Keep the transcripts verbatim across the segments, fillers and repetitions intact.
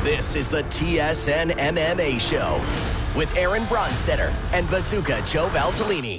This is the T S N M M A Show with Aaron Bronstetter and Bazooka Joe Valtellini.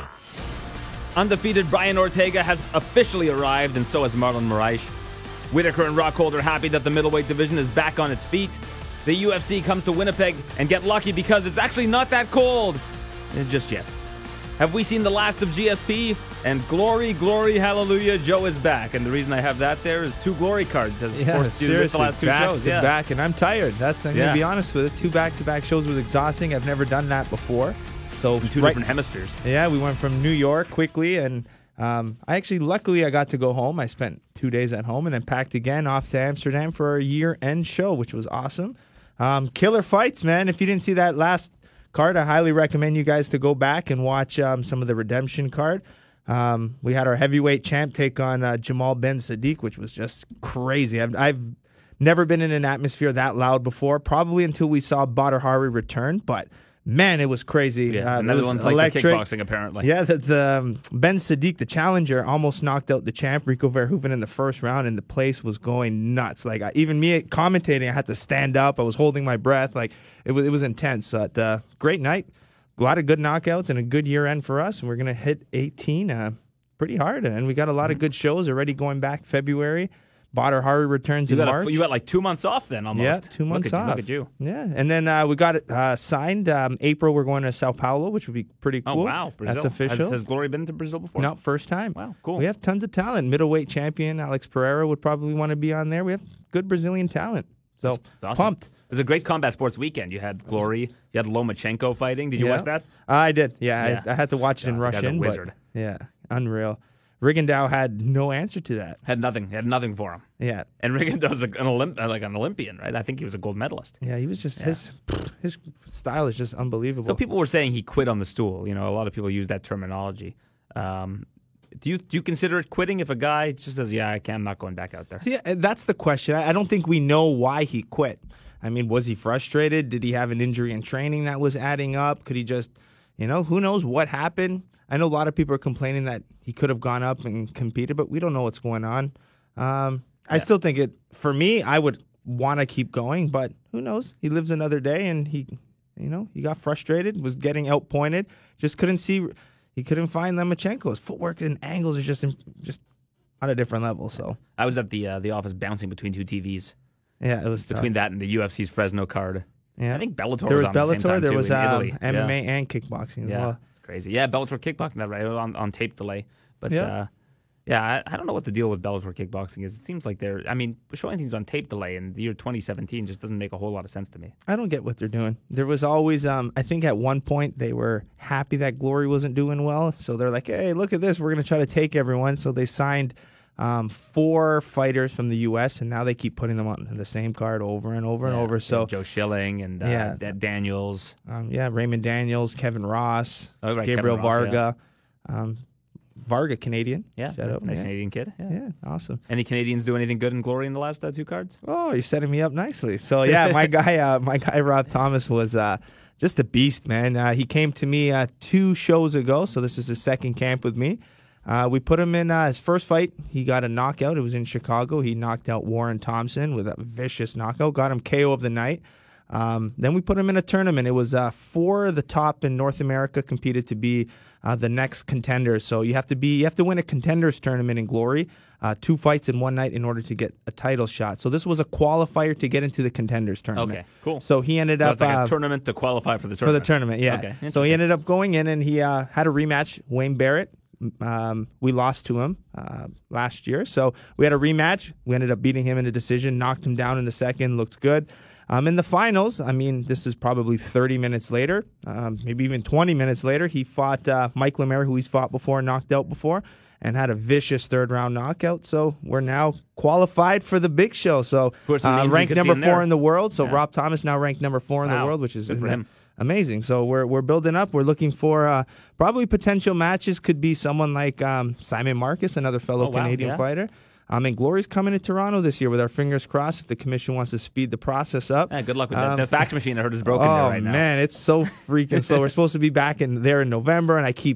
Undefeated Brian Ortega has officially arrived, and so has Marlon Moraes. Whitaker and Rockhold are happy that the middleweight division is back on its feet. The U F C comes to Winnipeg and get lucky because it's actually not that cold. Just yet. Have we seen the last of G S P? And glory, glory, hallelujah, Joe is back. And the reason I have that there is two glory cards. Has yeah, forced you to miss the last two back shows. To yeah. back, and I'm tired. That's I'm yeah. gonna be honest with it. Two back-to-back shows was exhausting. I've never done that before. So in two right, different hemispheres. Yeah, we went from New York quickly, and um, I actually, luckily, I got to go home. I spent two days at home, and then packed again off to Amsterdam for our year-end show, which was awesome. Um, killer fights, man. If you didn't see that last card, I highly recommend you guys to go back and watch um, some of the redemption card. Um, we had our heavyweight champ take on uh, Jamal Ben Sadiq, which was just crazy. I've, I've never been in an atmosphere that loud before, probably until we saw Badr Hari return, but man, it was crazy. Yeah, uh, another was one's like electric. the kickboxing, apparently. Yeah, the, the um, Ben Sadiq, the challenger, almost knocked out the champ, Rico Verhoeven, in the first round, and the place was going nuts. Like I, even me commentating, I had to stand up. I was holding my breath. Like it was, it was intense. But uh, great night, a lot of good knockouts, and a good year end for us. And we're gonna hit eighteen uh, pretty hard, and we got a lot mm-hmm. of good shows already going back February. Badr Hari returns you in got March. A, you got like two months off then, almost. Yeah, two months look off. You, look at you. Yeah, and then uh, we got it uh, signed. Um, April, we're going to Sao Paulo, which would be pretty cool. Oh, wow. Brazil. That's official. Has, has Glory been to Brazil before? No, first time. Wow, cool. We have tons of talent. Middleweight champion Alex Pereira would probably want to be on there. We have good Brazilian talent. So, that's, that's awesome. Pumped. It was a great combat sports weekend. You had Glory. You had Lomachenko fighting. Did you yeah. watch that? Uh, I did. Yeah, yeah. I, I had to watch it yeah, in Russian. Guy's a wizard. But, yeah, unreal. Rigondeaux had no answer to that. Had nothing. Had nothing for him. Yeah, and Rigondeaux's an Olymp- like an Olympian, right? I think he was a gold medalist. Yeah, he was just yeah. his his style is just unbelievable. So people were saying he quit on the stool. You know, a lot of people use that terminology. Um, do you do you consider it quitting if a guy just says, "Yeah, I can't, I'm not going back out there"? See, that's the question. I don't think we know why he quit. I mean, was he frustrated? Did he have an injury in training that was adding up? Could he just, you know, who knows what happened? I know a lot of people are complaining that he could have gone up and competed, but we don't know what's going on. Um, yeah. I still think it, for me, I would want to keep going, but who knows? He lives another day, and he, you know, he got frustrated, was getting outpointed, just couldn't see, he couldn't find Lomachenko. His footwork and angles are just, just on a different level. So I was at the uh, the office bouncing between two T Vs. Yeah, it was between tough. that and the U F C's Fresno card. Yeah, I think Bellator there was, was on Bellator. at the same time there too, was in um, Italy. M M A yeah. and kickboxing as yeah, well. It's crazy. Yeah, Bellator kickboxing that right on, on tape delay. But yeah, uh, yeah, I, I don't know what the deal with Bellator kickboxing is. It seems like they're. I mean, showing things on tape delay in the year twenty seventeen just doesn't make a whole lot of sense to me. I don't get what they're doing. There was always, um, I think at one point they were happy that Glory wasn't doing well, so they're like, "Hey, look at this. We're going to try to take everyone." So they signed um, four fighters from the U S, and now they keep putting them on the same card over and over yeah, and over. So Joe Schilling and uh, yeah. Daniels, um, yeah, Raymond Daniels, Kevin Ross, oh, right, Gabriel Kevin Ross, Varga, yeah. um, Varga Canadian, yeah, shout out, nice yeah. Canadian kid, yeah. yeah, awesome. Any Canadians do anything good in Glory in the last uh, two cards? Oh, you're setting me up nicely. So yeah, my guy, uh, my guy Rob Thomas was uh, just a beast, man. Uh, he came to me uh, two shows ago, so this is his second camp with me. Uh, we put him in uh, his first fight. He got a knockout. It was in Chicago. He knocked out Warren Thompson with a vicious knockout. Got him K O of the night. Um, then we put him in a tournament. It was uh, four of the top in North America competed to be uh, the next contenders. So you have to be, you have to win a contenders tournament in Glory, uh, two fights in one night in order to get a title shot. So this was a qualifier to get into the contenders tournament. Okay, cool. So he ended so up it's like a uh, tournament to qualify for the tournament. For the tournament, yeah. Okay, so he ended up going in and he uh, had a rematch. Wayne Barrett. Um, we lost to him uh, last year, so we had a rematch. We ended up beating him in a decision, knocked him down in the second, looked good. Um, in the finals, I mean, this is probably thirty minutes later, um, maybe even twenty minutes later, he fought uh, Mike Lemaire, who he's fought before, knocked out before, and had a vicious third-round knockout. So we're now qualified for the big show. So uh, ranked number four there? in the world. So yeah. Rob Thomas now ranked number four in wow. the world, which is good for him. Amazing. So we're we're building up. We're looking for uh, probably potential matches. Could be someone like um, Simon Marcus, another fellow oh, wow. Canadian yeah. fighter. Um, and Glory's coming to Toronto this year with our fingers crossed if the commission wants to speed the process up. Yeah, good luck with um, that. The fax machine I heard is broken oh, there right now. man, it's so freaking slow. We're supposed to be back in there in November, and I keep,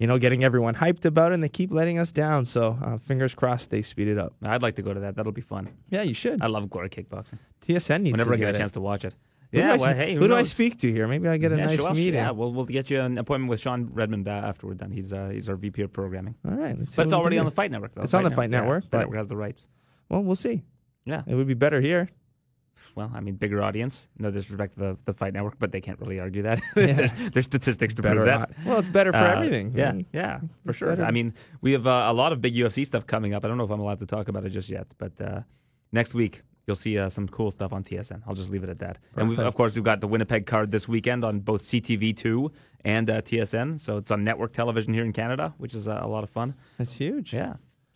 you know, getting everyone hyped about it, and they keep letting us down. So uh, fingers crossed they speed it up. I'd like to go to that. That'll be fun. Yeah, you should. I love Glory Kickboxing. T S N needs Whenever to I get get a it. chance to watch it. Who Yeah, do I, well, hey, who, who do I knows? speak to here? Maybe I get a Yeah, nice show us. meeting. Yeah, we'll we'll get you an appointment with Sean Redmond uh, afterward. Then he's uh, he's our V P of programming. All right, let's see But it's what we already can on do. the Fight Network, though. It's on the Fight Network, Yeah, but- Fight Network has the rights. Well, we'll see. Yeah. It would be better here. Well, I mean, bigger audience. No disrespect to the, the Fight Network, but they can't really argue that. Yeah. There's statistics to Better prove that. not. Well, it's better for Uh, everything. Yeah, man. yeah, for It's sure. better. I mean, we have uh, a lot of big U F C stuff coming up. I don't know if I'm allowed to talk about it just yet, but uh, next week you'll see uh, some cool stuff on T S N. I'll just leave it at that. And we've, Perfect. of course, we've got the Winnipeg card this weekend on both C T V two and uh, T S N. So it's on network television here in Canada, which is uh, a lot of fun. That's huge. Yeah.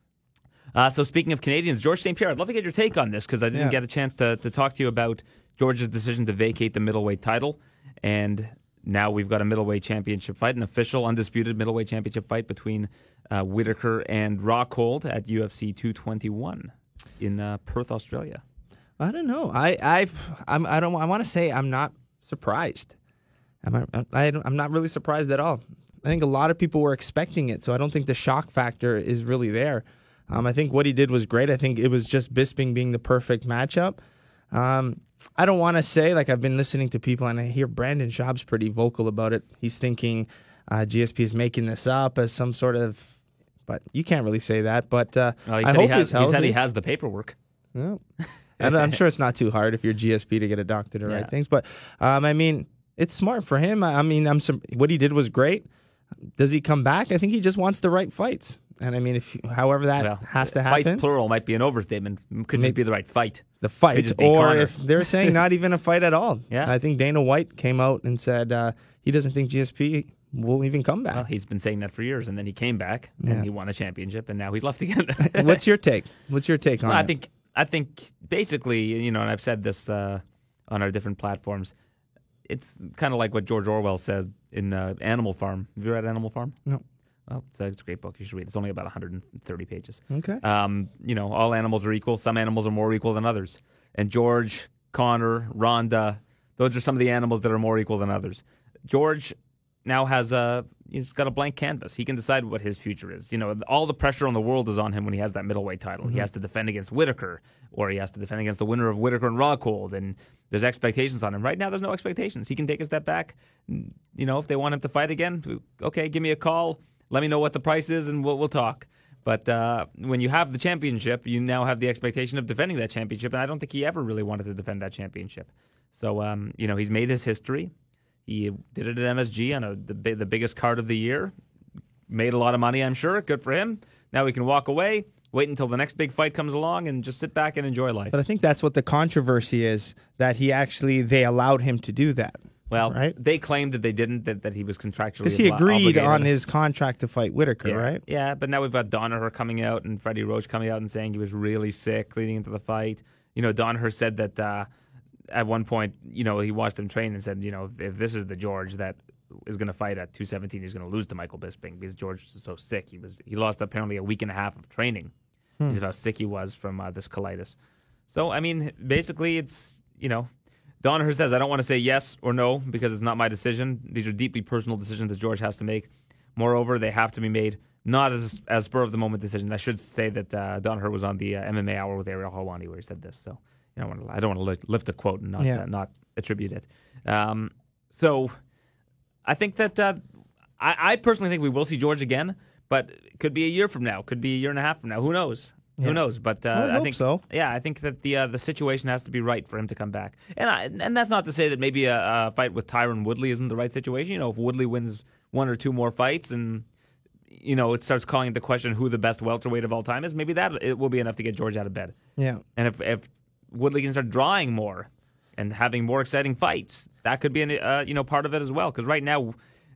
Uh, so speaking of Canadians, George Saint Pierre, I'd love to get your take on this because I didn't Yeah. get a chance to, to talk to you about George's decision to vacate the middleweight title. And now we've got a middleweight championship fight, an official undisputed middleweight championship fight between uh, Whitaker and Rockhold at U F C two twenty-one in uh, Perth, Australia. I don't know. I I've I'm I don't I want to say I'm not surprised. I'm I, I don't- I'm not really surprised at all. I think a lot of people were expecting it, so I don't think the shock factor is really there. Um, I think what he did was great. I think it was just Bisping being the perfect matchup. Um, I don't want to say, like, I've been listening to people, and I hear Brandon Schaub's pretty vocal about it. He's thinking uh, G S P is making this up as some sort of, but you can't really say that. But uh, Well, he, I said hope he, has, he's he healthy. said he has the paperwork. No. And I'm sure it's not too hard if you're G S P to get a doctor to Yeah. write things. But, um, I mean, it's smart for him. I I mean, I'm some, what he did was great. Does he come back? I think he just wants the right fights. And, I mean, if however that Well, has to happen. Fights plural might be an overstatement. Could Maybe- just be the right fight. the Could fight, just be or Conor. if they're saying not even a fight at all. Yeah. I think Dana White came out and said uh, he doesn't think G S P will even come back. Well, he's been saying that for years, and then he came back Yeah. and he won a championship, and now he's left again. What's your take? What's your take on Well, I it? think I think basically, you know, and I've said this uh, on our different platforms. It's kind of like what George Orwell said in uh, Animal Farm. Have you read Animal Farm? No. Well, it's a, it's a great book. You should read it. It's only about one hundred thirty pages. Okay. Um, you know, all animals are equal. Some animals are more equal than others. And George, Connor, Rhonda, those are some of the animals that are more equal than others. George now has a he's got a blank canvas. He can decide what his future is. You know, all the pressure on the world is on him when he has that middleweight title. Mm-hmm. He has to defend against Whitaker, or he has to defend against the winner of Whitaker and Rockhold, and there's expectations on him. Right now, there's no expectations. He can take a step back. You know, if they want him to fight again, okay, give me a call. Let me know what the price is, and we'll, we'll talk. But uh, when you have the championship, you now have the expectation of defending that championship, and I don't think he ever really wanted to defend that championship. So, um, you know, he's made his history. He did it at M S G on a, the, the biggest card of the year. Made a lot of money, I'm sure. Good for him. Now he can walk away, wait until the next big fight comes along, and just sit back and enjoy life. But I think that's what the controversy is, that he actually, they allowed him to do that. Well, right? they claimed that they didn't, that, that he was contractually Because he obli- agreed obligated. on his contract to fight Whitaker, yeah. right? Yeah, but now we've got Danaher coming out and Freddie Roach coming out and saying he was really sick leading into the fight. You know, Danaher said that uh, at one point, you know, he watched him train and said, you know, if, if this is the George that is going to fight at two seventeen, he's going to lose to Michael Bisping because George is so sick. He was he lost apparently a week and a half of training Hmm. because of how sick he was from uh, this colitis. So, I mean, basically it's, you know, Danaher says, I don't want to say yes or no because it's not my decision. These are deeply personal decisions that George has to make. Moreover, they have to be made not as as spur of the moment decision. I should say that uh, Danaher was on the uh, M M A Hour with Ariel Helwani where he said this. So you know, I don't want to, I don't want to lift a quote and not Yeah. uh, not attribute it. Um, so I think that uh, I, I personally think we will see George again, but it could be a year from now, could be a year and a half from now. Who knows? Yeah. Who knows? But uh, Well, I I hope think so. Yeah, I think that the uh, the situation has to be right for him to come back, and I, and that's not to say that maybe a, a fight with Tyron Woodley isn't the right situation. You know, if Woodley wins one or two more fights, and you know it starts calling into question who the best welterweight of all time is, maybe that it will be enough to get George out of bed. Yeah. And if if Woodley can start drawing more and having more exciting fights, that could be an, uh, you know part of it as well. Because right now,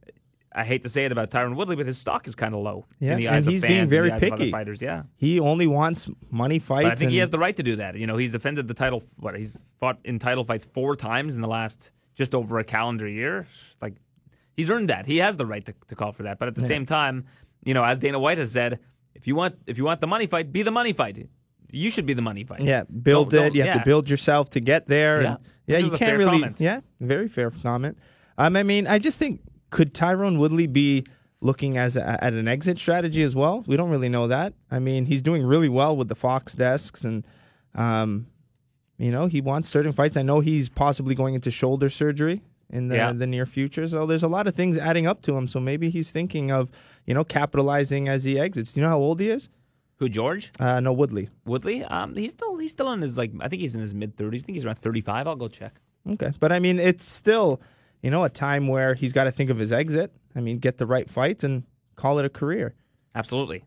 I hate to say it about Tyron Woodley, but his stock is kind of low Yeah, in the and eyes he's of being fans, very in the eyes of other picky. fighters. Yeah. He only wants money fights. But I think and he has the right to do that. You know, he's defended the title. What he's fought in title fights four times in the last just over a calendar year. Like he's earned that. He has the right to, to call for that. But at the Yeah. same time, you know, as Dana White has said, if you want if you want the money fight, be the money fight. You should be the money fight. Yeah, build Don't- it. don't- You have yeah. to build yourself to get there. Yeah. And, yeah, Which you is a can't fair really. comment. Yeah, very fair comment. Um, I mean, I just think could Tyrone Woodley be looking as a, at an exit strategy as well. We don't really know that. I mean, he's doing really well with the Fox desks, and um, you know, he wants certain fights. I know he's possibly going into shoulder surgery in the, Yeah. the near future. So there's a lot of things adding up to him. So maybe he's thinking of, you know, capitalizing as he exits. Do you know how old he is? Who, George? Uh, no, Woodley. Woodley? Um, he's still he's still in his, like, I think he's in his mid-thirties. I think he's around thirty-five. I'll go check. Okay. But I mean, it's still, you know, a time where he's got to think of his exit. I mean, get the right fights and call it a career. Absolutely.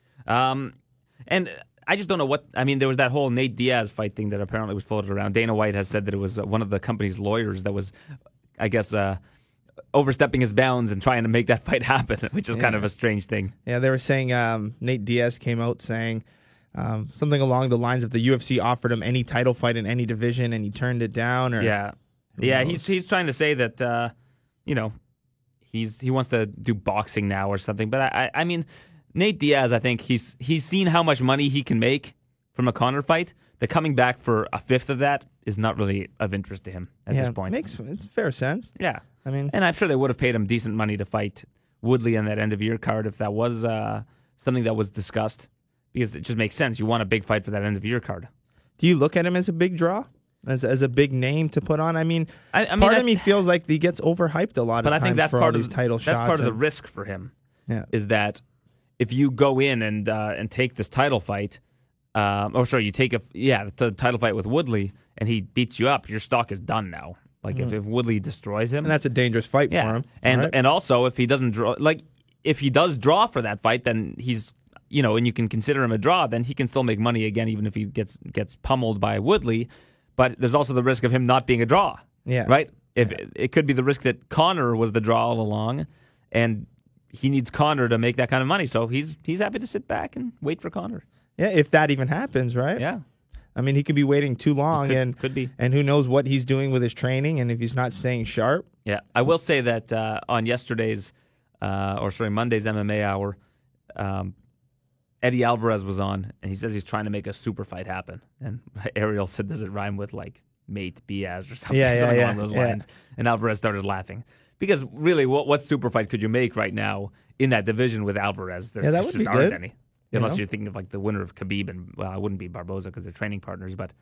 Um, and I just don't know what, I mean, there was that whole Nate Diaz fight thing that apparently was floated around. Dana White has said that it was uh, one of the company's lawyers that was, I guess, uh, overstepping his bounds and trying to make that fight happen, which is Yeah. kind of a strange thing. Yeah, they were saying um, Nate Diaz came out saying um, something along the lines of the U F C offered him any title fight in any division and he turned it down. Or Yeah. who Yeah, knows? he's he's trying to say that, uh, you know, he's he wants to do boxing now or something. But I, I I mean, Nate Diaz, I think he's he's seen how much money he can make from a Conor fight. That coming back for a fifth of that is not really of interest to him at yeah, this point. Makes it's fair sense. Yeah. I mean, And I'm sure they would have paid him decent money to fight Woodley on that end of year card if that was uh, something that was discussed, because it just makes sense. You want a big fight for that end of year card. do you look at him as a big draw? As, as a big name to put on? I mean, I- I mean, part I- of me feels like he gets overhyped a lot But of I times think that's for part all of these title that's shots. part of the and- risk for him. Yeah. Is that if you go in and uh, and take this title fight, um, or sorry, you take a yeah the title fight with Woodley and he beats you up, your stock is done now. Like if, if Woodley destroys him, and that's a dangerous fight yeah. for him. And right? and also if he doesn't draw, like if he does draw for that fight, then he's you know, and you can consider him a draw, then he can still make money again, even if he gets gets pummeled by Woodley. But there's also the risk of him not being a draw. Yeah. Right. If it, it could be the risk that Conor was the draw all along, and he needs Conor to make that kind of money. So he's he's happy to sit back and wait for Conor. Yeah, if that even happens, right? Yeah. I mean, he could be waiting too long, Could- and could be. and who knows what he's doing with his training, and if he's not staying sharp. Yeah, I will say that uh, on yesterday's, uh, or sorry, Monday's M M A Hour, um, Eddie Alvarez was on, and he says he's trying to make a super fight happen. And Ariel said, does it rhyme with like mate Diaz or something, Yeah, yeah, something yeah, along those yeah. lines? And Alvarez started laughing. Because really, what, what super fight could you make right now in that division with Alvarez? There's, Yeah, that there would just be aren't good. any. You Unless know? you're thinking of like the winner of Khabib and, well, it wouldn't be Barboza because they're training partners, but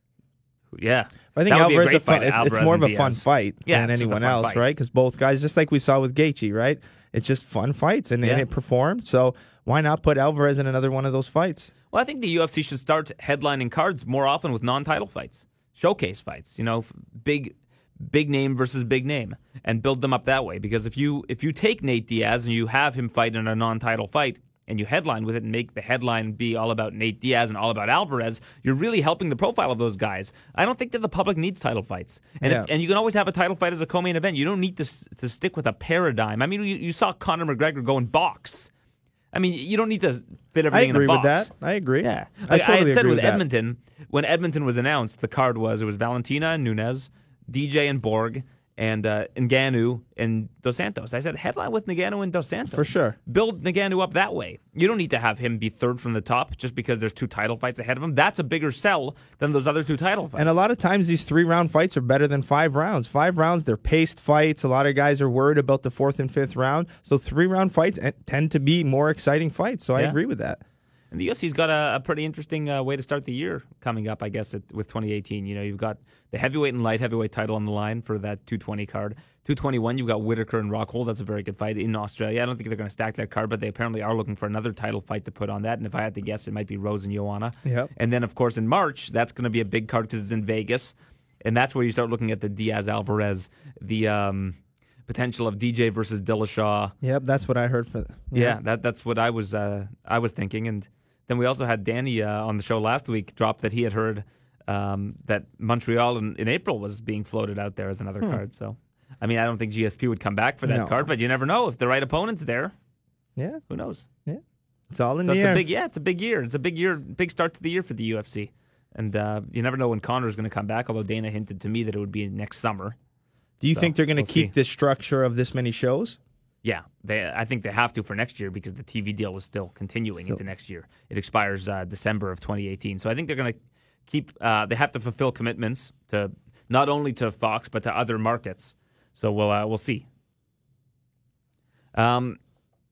yeah. I think That would be a Alvarez great a fun. fight, It's, it's Alvarez more of and a fun Diaz. fight Yeah, than it's just a anyone fun else, fight. right? Because both guys, just like we saw with Gaethje, right? It's just fun fights, and, Yeah. and it performed. So why not put Alvarez in another one of those fights? Well, I think the U F C should start headlining cards more often with non-title fights, showcase fights. You know, big, big name versus big name, and build them up that way. Because if you if you take Nate Diaz and you have him fight in a non-title fight, and you headline with it and make the headline be all about Nate Diaz and all about Alvarez, you're really helping the profile of those guys. I don't think that the public needs title fights. And Yeah. if, and you can always have a title fight as a co-main event. You don't need to s- to stick with a paradigm. I mean, you, you saw Conor McGregor go and box. I mean, you don't need to fit I everything agree in a with box. that. I agree. Yeah. I Like I, totally had said agree with, with that. Edmonton, when Edmonton was announced, the card was it was Valentina and Nunez, D J and Borg, and uh, Ngannou and Dos Santos. I said headline with Ngannou and Dos Santos. For sure. Build Ngannou up that way. You don't need to have him be third from the top just because there's two title fights ahead of him. That's a bigger sell than those other two title fights. And a lot of times these three round fights are better than five rounds. Five rounds, they're paced fights. A lot of guys are worried about the fourth and fifth round. So three round fights en- tend to be more exciting fights. So I Yeah. agree with that. And the U F C's got a, a pretty interesting uh, way to start the year coming up, I guess, at, with twenty eighteen. You know, you've got the heavyweight and light heavyweight title on the line for that two twenty card. two twenty-one, you've got Whitaker and Rockhold. That's a very good fight in Australia. I don't think they're going to stack that card, but they apparently are looking for another title fight to put on that. And if I had to guess, it might be Rose and Joanna. Yep. And then, of course, in March, that's going to be a big card because it's in Vegas. And that's where you start looking at the Diaz-Alvarez, the um, potential of D J versus Dillashaw. Yep, that's what I heard. For Yeah, that that's what I was uh, I was thinking. And then we also had Danny uh, on the show last week drop that he had heard um, that Montreal in, in April was being floated out there as another card. So, I mean, I don't think G S P would come back for that No. card, but you never know if the right opponent's there. Yeah, Who knows? yeah. It's all in So the it's air. a big yeah, it's a big year. It's a big year, big start to the year for the U F C. And uh, you never know when Connor's going to come back. Although Dana hinted to me that it would be next summer. Do you So, think they're going to we'll keep see. this structure of this many shows? Yeah, they. I think they have to for next year because the T V deal is still continuing So- into next year. It expires uh, December of twenty eighteen. So I think they're going to keep. Uh, they have to fulfill commitments to not only to Fox but to other markets. So we'll uh, we'll see. Um,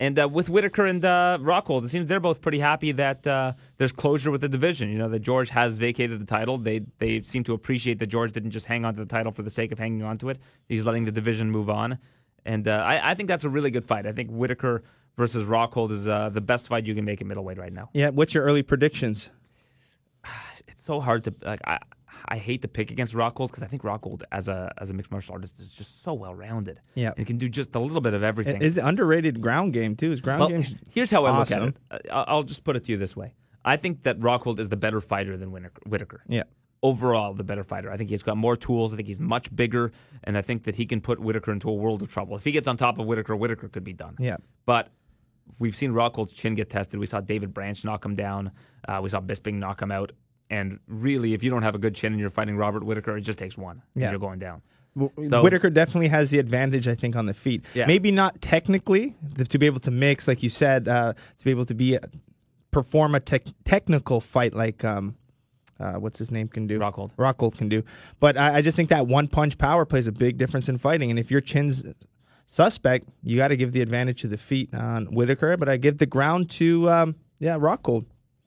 And uh, with Whitaker and uh, Rockhold, it seems they're both pretty happy that uh, there's closure with the division. You know, that George has vacated the title. They they seem to appreciate that George didn't just hang on to the title for the sake of hanging on to it. He's letting the division move on. And uh, I, I think that's a really good fight. I think Whitaker versus Rockhold is uh, the best fight you can make at middleweight right now. Yeah, what's your early predictions? It's so hard to like. I I hate to pick against Rockhold because I think Rockhold as a as a mixed martial artist is just so well rounded. Yeah, and can do just a little bit of everything. Is it underrated ground game too? His ground well, game's here's how I awesome. look at it. I'll just put it to you this way: I think that Rockhold is the better fighter than Whitaker. Yeah. Overall, the better fighter. I think he's got more tools. I think he's much bigger, and I think that he can put Whitaker into a world of trouble. If he gets on top of Whitaker, Whitaker could be done. Yeah. But we've seen Rockhold's chin get tested. We saw David Branch knock him down. Uh, we saw Bisping knock him out. And really, if you don't have a good chin and you're fighting Robert Whitaker, it just takes one. Yeah. And you're going down. So, Whitaker definitely has the advantage, I think, on the feet. Yeah. Maybe not technically, to be able to mix, like you said, uh, to be able to be perform a tech technical fight like um, uh, what's his name can do. Rockhold. Rockhold can do. But I, I just think that one punch power plays a big difference in fighting. And if your chin's suspect, you got to give the advantage to the feet on Whitaker. But I give the ground to um, yeah Rockhold.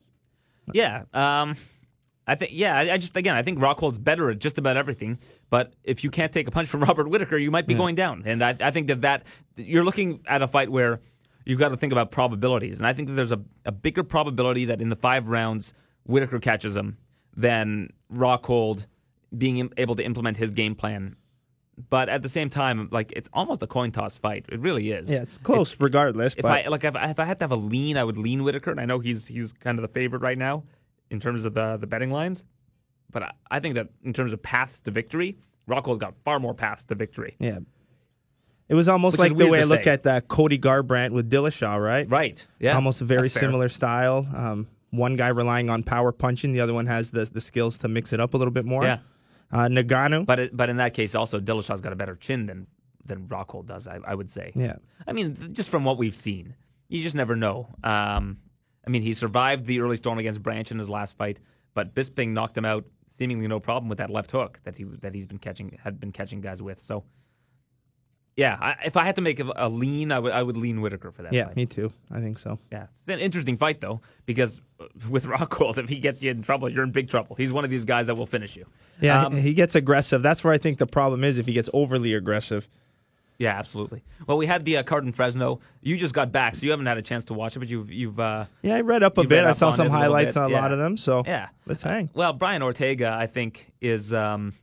Yeah. Um, I think, yeah, I, I just, again, I think Rockhold's better at just about everything. But if you can't take a punch from Robert Whitaker, you might be yeah. going down. And I, I think that, that you're looking at a fight where you've got to think about probabilities. And I think that there's a, a bigger probability that in the five rounds, Whitaker catches him than Rockhold being able to implement his game plan. But at the same time, like, it's almost a coin toss fight. It really is. Yeah, it's close it's, regardless. If but. I like, if I, if I had to have a lean, I would lean Whitaker, and I know he's he's kind of the favorite right now in terms of the the betting lines. But I, I think that in terms of paths to victory, Rockhold's got far more paths to victory. Yeah. It was almost Which like the way I look say. at uh, Cody Garbrandt with Dillashaw, right? Right. Yeah. Almost a very similar style. Um, one guy relying on power punching, the other one has the the skills to mix it up a little bit more. Yeah. Uh, Nagano. But it, but in that case, also, Dillashaw's got a better chin than, than Rockhold does, I, I would say. Yeah. I mean, just from what we've seen, you just never know. Um, I mean, he survived the early storm against Branch in his last fight, but Bisping knocked him out, seemingly no problem with that left hook that he that he's been catching had been catching guys with. So, yeah, I, if I had to make a, a lean, I would I would lean Whitaker for that. Yeah, fight. me too. I think so. Yeah, it's an interesting fight though, because with Rockhold, if he gets you in trouble, you're in big trouble. He's one of these guys that will finish you. Yeah, um, he gets aggressive. That's where I think the problem is if he gets overly aggressive. Yeah, absolutely. Well, we had the uh, card in Fresno. You just got back, so you haven't had a chance to watch it, but you've you've. Uh, yeah, I read up a bit. Up I saw some a highlights bit. on a yeah. lot of them. So yeah, let's hang. Well, Brian Ortega, I think, is um,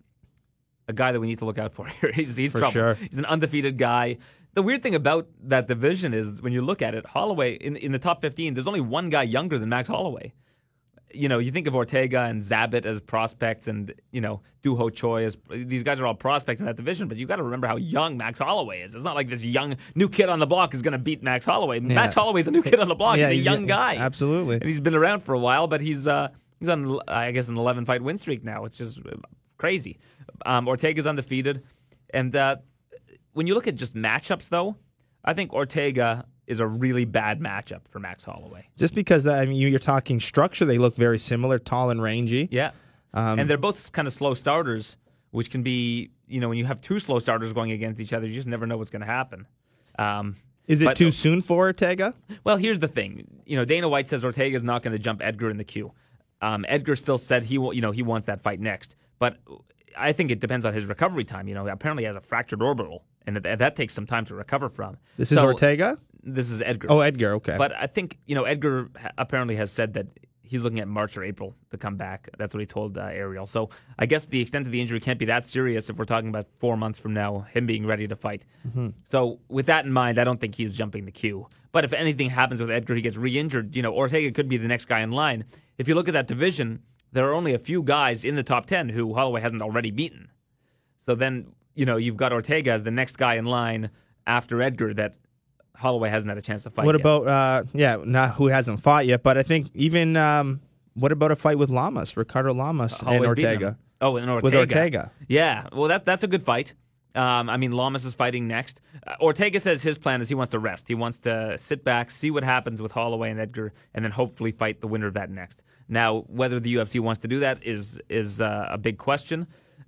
a guy that we need to look out for here. he's he's for trouble. Sure. He's an undefeated guy. The weird thing about that division is when you look at it, Holloway in in the top fifteen, there's only one guy younger than Max Holloway. You know, you think of Ortega and Zabit as prospects, and you know, Doo Ho Choi as these guys are all prospects in that division. But you got to remember how young Max Holloway is. It's not like this young new kid on the block is going to beat Max Holloway. Yeah. Max Holloway's a new kid on the block. Yeah, he's a he's young a, guy, absolutely, and he's been around for a while. But he's uh, he's on I guess an eleven fight win streak now. It's just crazy. Um, Ortega's undefeated, and uh, when you look at just matchups, though, I think Ortega is a really bad matchup for Max Holloway. Just because, I mean, you're talking structure, they look very similar, tall and rangy. Yeah. Um, and they're both kind of slow starters, which can be, you know, when you have two slow starters going against each other, you just never know what's going to happen. Um, is it but, too soon for Ortega? Well, here's the thing. You know, Dana White says Ortega's not going to jump Edgar in the queue. Um, Edgar still said he, will, you know, he wants that fight next. But I think it depends on his recovery time. You know, apparently he has a fractured orbital, and that, that takes some time to recover from. This so, is Ortega? This is Edgar. Oh, Edgar, okay. But I think, you know, Edgar apparently has said that he's looking at March or April to come back. That's what he told uh, Ariel. So I guess the extent of the injury can't be that serious if we're talking about four months from now, him being ready to fight. Mm-hmm. So with that in mind, I don't think he's jumping the queue. But if anything happens with Edgar, he gets re-injured, you know, Ortega could be the next guy in line. If you look at that division, there are only a few guys in the top ten who Holloway hasn't already beaten. So then, you know, you've got Ortega as the next guy in line after Edgar that Holloway hasn't had a chance to fight What yet. about, uh, yeah, not who hasn't fought yet, but I think even, um, what about a fight with Lamas, Ricardo Lamas and Ortega? Oh, and Ortega. With Ortega. Yeah, well, that that's a good fight. Um, I mean, Lamas is fighting next. Uh, Ortega says his plan is he wants to rest. He wants to sit back, see what happens with Holloway and Edgar, and then hopefully fight the winner of that next. Now, whether the U F C wants to do that is is uh, a big question.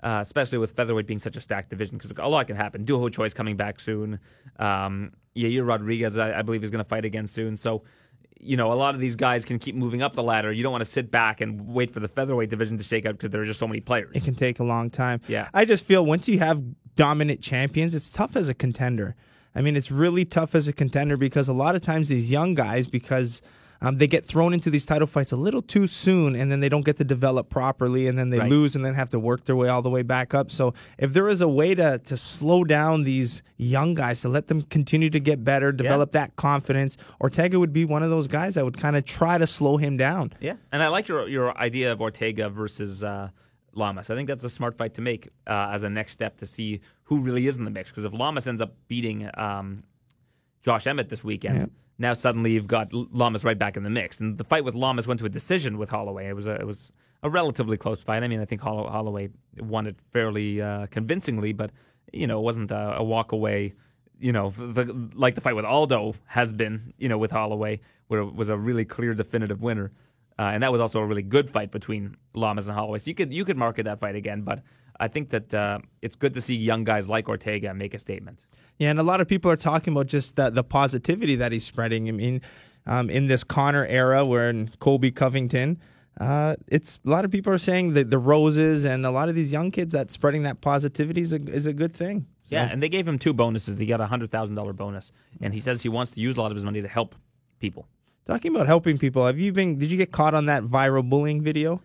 uh, especially with featherweight being such a stacked division, because a lot can happen. Duho Choi's coming back soon. Um, Yair Rodriguez, I, I believe, is going to fight again soon. So, you know, a lot of these guys can keep moving up the ladder. You don't want to sit back and wait for the featherweight division to shake out because there are just so many players. It can take a long time. Yeah. I just feel once you have dominant champions, it's tough as a contender. I mean, it's really tough as a contender because a lot of times these young guys, because um, they get thrown into these title fights a little too soon, and then they don't get to develop properly, and then they Right. lose and then have to work their way all the way back up. So if there is a way to to slow down these young guys, to let them continue to get better, develop that confidence, Ortega would be one of those guys that would kind of try to slow him down. Yeah, and I like your your idea of Ortega versus uh, Lamas. I think that's a smart fight to make uh, as a next step to see who really is in the mix. Because if Lamas ends up beating um, Josh Emmett this weekend, Yeah. now suddenly you've got L- Lamas right back in the mix. And the fight with Lamas went to a decision with Holloway. It was a, it was a relatively close fight. I mean, I think Holl- Holloway won it fairly uh, convincingly, but you know, it wasn't a, a walk away. You know, the, like the fight with Aldo has been, you know, with Holloway, where it was a really clear, definitive winner. Uh, and that was also a really good fight between Lamas and Holloway. So you could you could market that fight again, but I think that uh, it's good to see young guys like Ortega make a statement. Yeah, and a lot of people are talking about just the, the positivity that he's spreading. I mean, um, in this Connor era, where in Colby Covington, uh, it's a lot of people are saying that the Roses and a lot of these young kids that spreading that positivity is a, is a good thing. So, Yeah, and they gave him two bonuses. He got a one hundred thousand dollars bonus, and he says he wants to use a lot of his money to help people. talking about helping people, have you been? Did you get caught on that viral bullying video?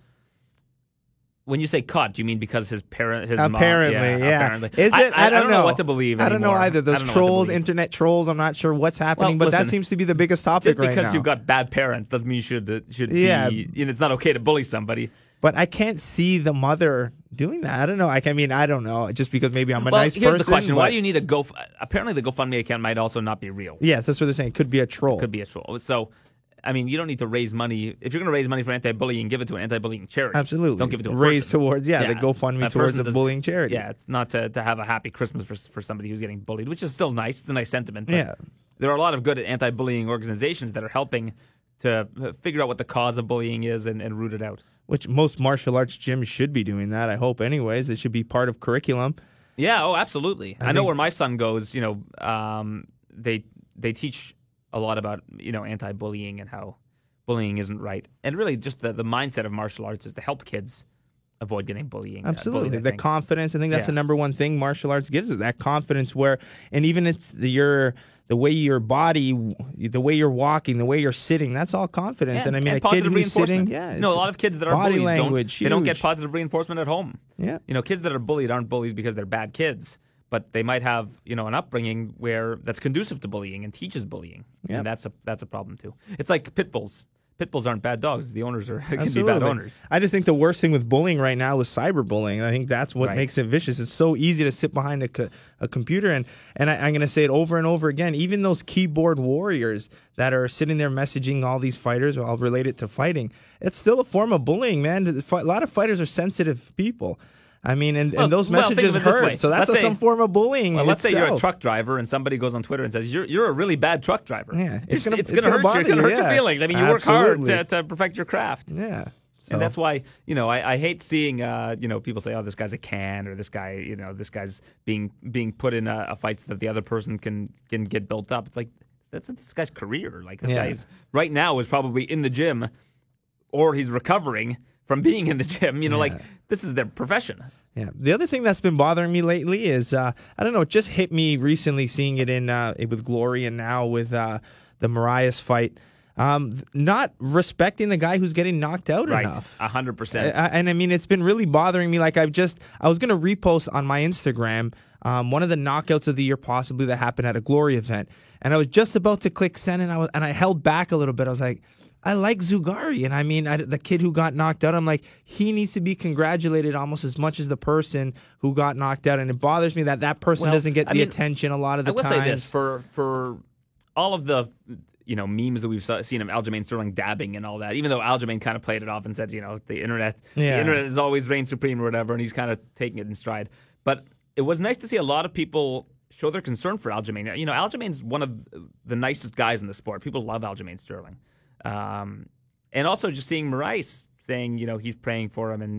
When you say caught, do you mean because his parent, his Apparently, mom, yeah. Apparently. Is it? I, I, I, don't I don't know. what to believe. I don't know anymore. either. I Those don't know what to trolls, believe. internet trolls. I'm not sure what's happening, Well, but that listen, seems to be the biggest topic Just right because now. you've got bad parents doesn't mean you should uh, should Yeah. be. You know, it's not okay to bully somebody. But I can't see the mother doing that. I don't know. I, I mean, I don't know. Just because maybe I'm a Well, nice here's person. the question: but- Why do you need a Go? Apparently, the GoFundMe account might also not be real. Yes, that's what they're saying. It could be a troll. Could be a troll. So, I mean, you don't need to raise money. If you're going to raise money for anti-bullying, give it to an anti-bullying charity. Absolutely. Don't give it to a Raise person. towards, yeah, the GoFundMe that towards person a does- bullying charity. Yeah, it's not to, to have a happy Christmas for for somebody who's getting bullied, which is still nice. It's a nice sentiment. But Yeah. there are a lot of good anti-bullying organizations that are helping to uh, figure out what the cause of bullying is and, and root it out. Which most martial arts gyms should be doing that, I hope, anyways. It should be part of curriculum. Yeah, oh, absolutely. I, I know think- where my son goes, you know, um, they they teach a lot about, you know, anti-bullying and how bullying isn't right. And really just the, the mindset of martial arts is to help kids avoid getting bullying. uh, Absolutely. bullied, I the think. confidence. I think that's Yeah. the number one thing martial arts gives us, that confidence where, and even it's the, your, the way your body, the way you're walking, the way you're sitting, that's all confidence. Yeah, and I mean, a kid positive who's sitting, reinforcement. yeah. You know, a it's lot of kids that are body bullied language, don't, they don't get huge. positive reinforcement at home. Yeah. You know, kids that are bullied aren't bullies because they're bad kids, but they might have, you know, an upbringing where that's conducive to bullying and teaches bullying. Yeah. And that's a that's a problem too. It's like pit bulls. Pit bulls aren't bad dogs. The owners are can be bad Absolutely. owners. I just think the worst thing with bullying right now is cyberbullying. I think that's what Right. makes it vicious. It's so easy to sit behind a, co- a computer, and and I, I'm going to say it over and over again. Even those keyboard warriors that are sitting there messaging all these fighters, well, I'll relate it to fighting. It's still a form of bullying, man. A lot of fighters are sensitive people. I mean, and, Well- and those well, think messages of it this way. hurt. So that's Let's a, say- some form of bullying. Well, let's say you're a itself. truck driver and somebody goes on Twitter and says you're you're a really bad truck driver. Yeah, it's, it's gonna- it's it's gonna, gonna hurt you. It's bother gonna hurt you, your yeah. feelings. I mean, you work hard Absolutely. to, to perfect your craft. Yeah. So- And that's why, you know, I, I hate seeing, uh, you know, people say, oh, this guy's a can, or this guy, you know, this guy's being being put in a, a fight so that the other person can can get built up. It's like, that's this guy's career. Like, this Yeah. guy's right now is probably in the gym, or he's recovering from being in the gym. You know, like, this is their profession. Yeah. The other thing that's been bothering me lately is uh, I don't know. It just hit me recently seeing it in uh, with Glory and now with uh, the Marias fight. Um, not respecting the guy who's getting knocked out Right. enough. A hundred percent. I, and I mean, it's been really bothering me. Like I've just, I was going to repost on my Instagram um, one of the knockouts of the year, possibly that happened at a Glory event, and I was just about to click send, and I was, and I held back a little bit. I was like, I like Zugari, and I mean, I, the kid who got knocked out, I'm like, he needs to be congratulated almost as much as the person who got knocked out, and it bothers me that that person Well, doesn't get I the mean, attention a lot of the I will times. say this for for all of the you know memes that we've saw- seen of Aljamain Sterling dabbing and all that. Even though Aljamain kind of played it off and said, you know, the internet, Yeah. the internet is always reign supreme or whatever, and he's kind of taking it in stride. But it was nice to see a lot of people show their concern for Aljamain. You know, Aljamain's one of the nicest guys in the sport. People love Aljamain Sterling, um, and also just seeing Moraes saying, you know, he's praying for him and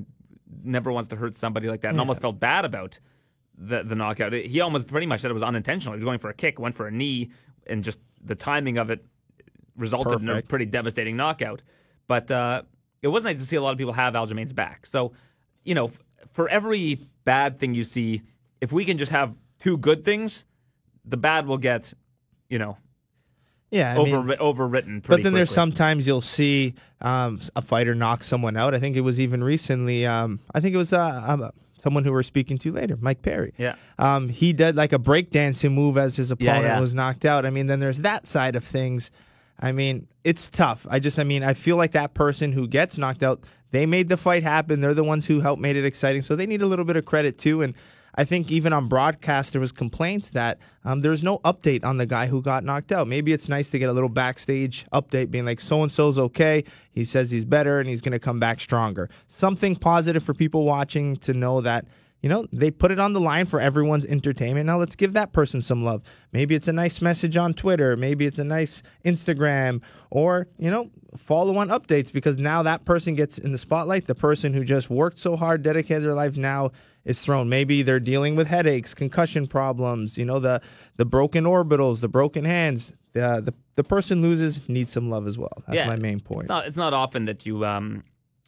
never wants to hurt somebody like that, and Yeah. almost felt bad about the the knockout. He almost pretty much said it was unintentional. He was going for a kick, went for a knee, and just the timing of it resulted Perfect. in a pretty devastating knockout. But uh, it was nice to see a lot of people have Aljamain's back. So, you know, f- for every bad thing you see, if we can just have two good things, the bad will get, you know, Yeah, I over, mean, overwritten pretty but then there's quickly. sometimes you'll see um, a fighter knock someone out. I think it was even recently. Um, I think it was uh, um, someone who we're speaking to later, Mike Perry. Yeah. Um, he did like a breakdancing move as his opponent yeah. was knocked out. I mean, then there's that side of things. I mean, it's tough. I just, I mean, I feel like that person who gets knocked out, they made the fight happen. They're the ones who helped made it exciting. So they need a little bit of credit too. And I think even on broadcast, there was complaints that um, there's no update on the guy who got knocked out. Maybe it's nice to get a little backstage update being like, so-and-so's okay. He says he's better and he's going to come back stronger. Something positive for people watching to know that, you know, they put it on the line for everyone's entertainment. Now let's give that person some love. Maybe it's a nice message on Twitter. Maybe it's a nice Instagram, or, you know, follow on updates, because now that person gets in the spotlight. The person who just worked so hard, dedicated their life, now is thrown. Maybe they're dealing with headaches, concussion problems, you know, the the broken orbitals, the broken hands. The the, the person loses needs some love as well. That's Yeah, my main point. It's not, it's not often that you... Um,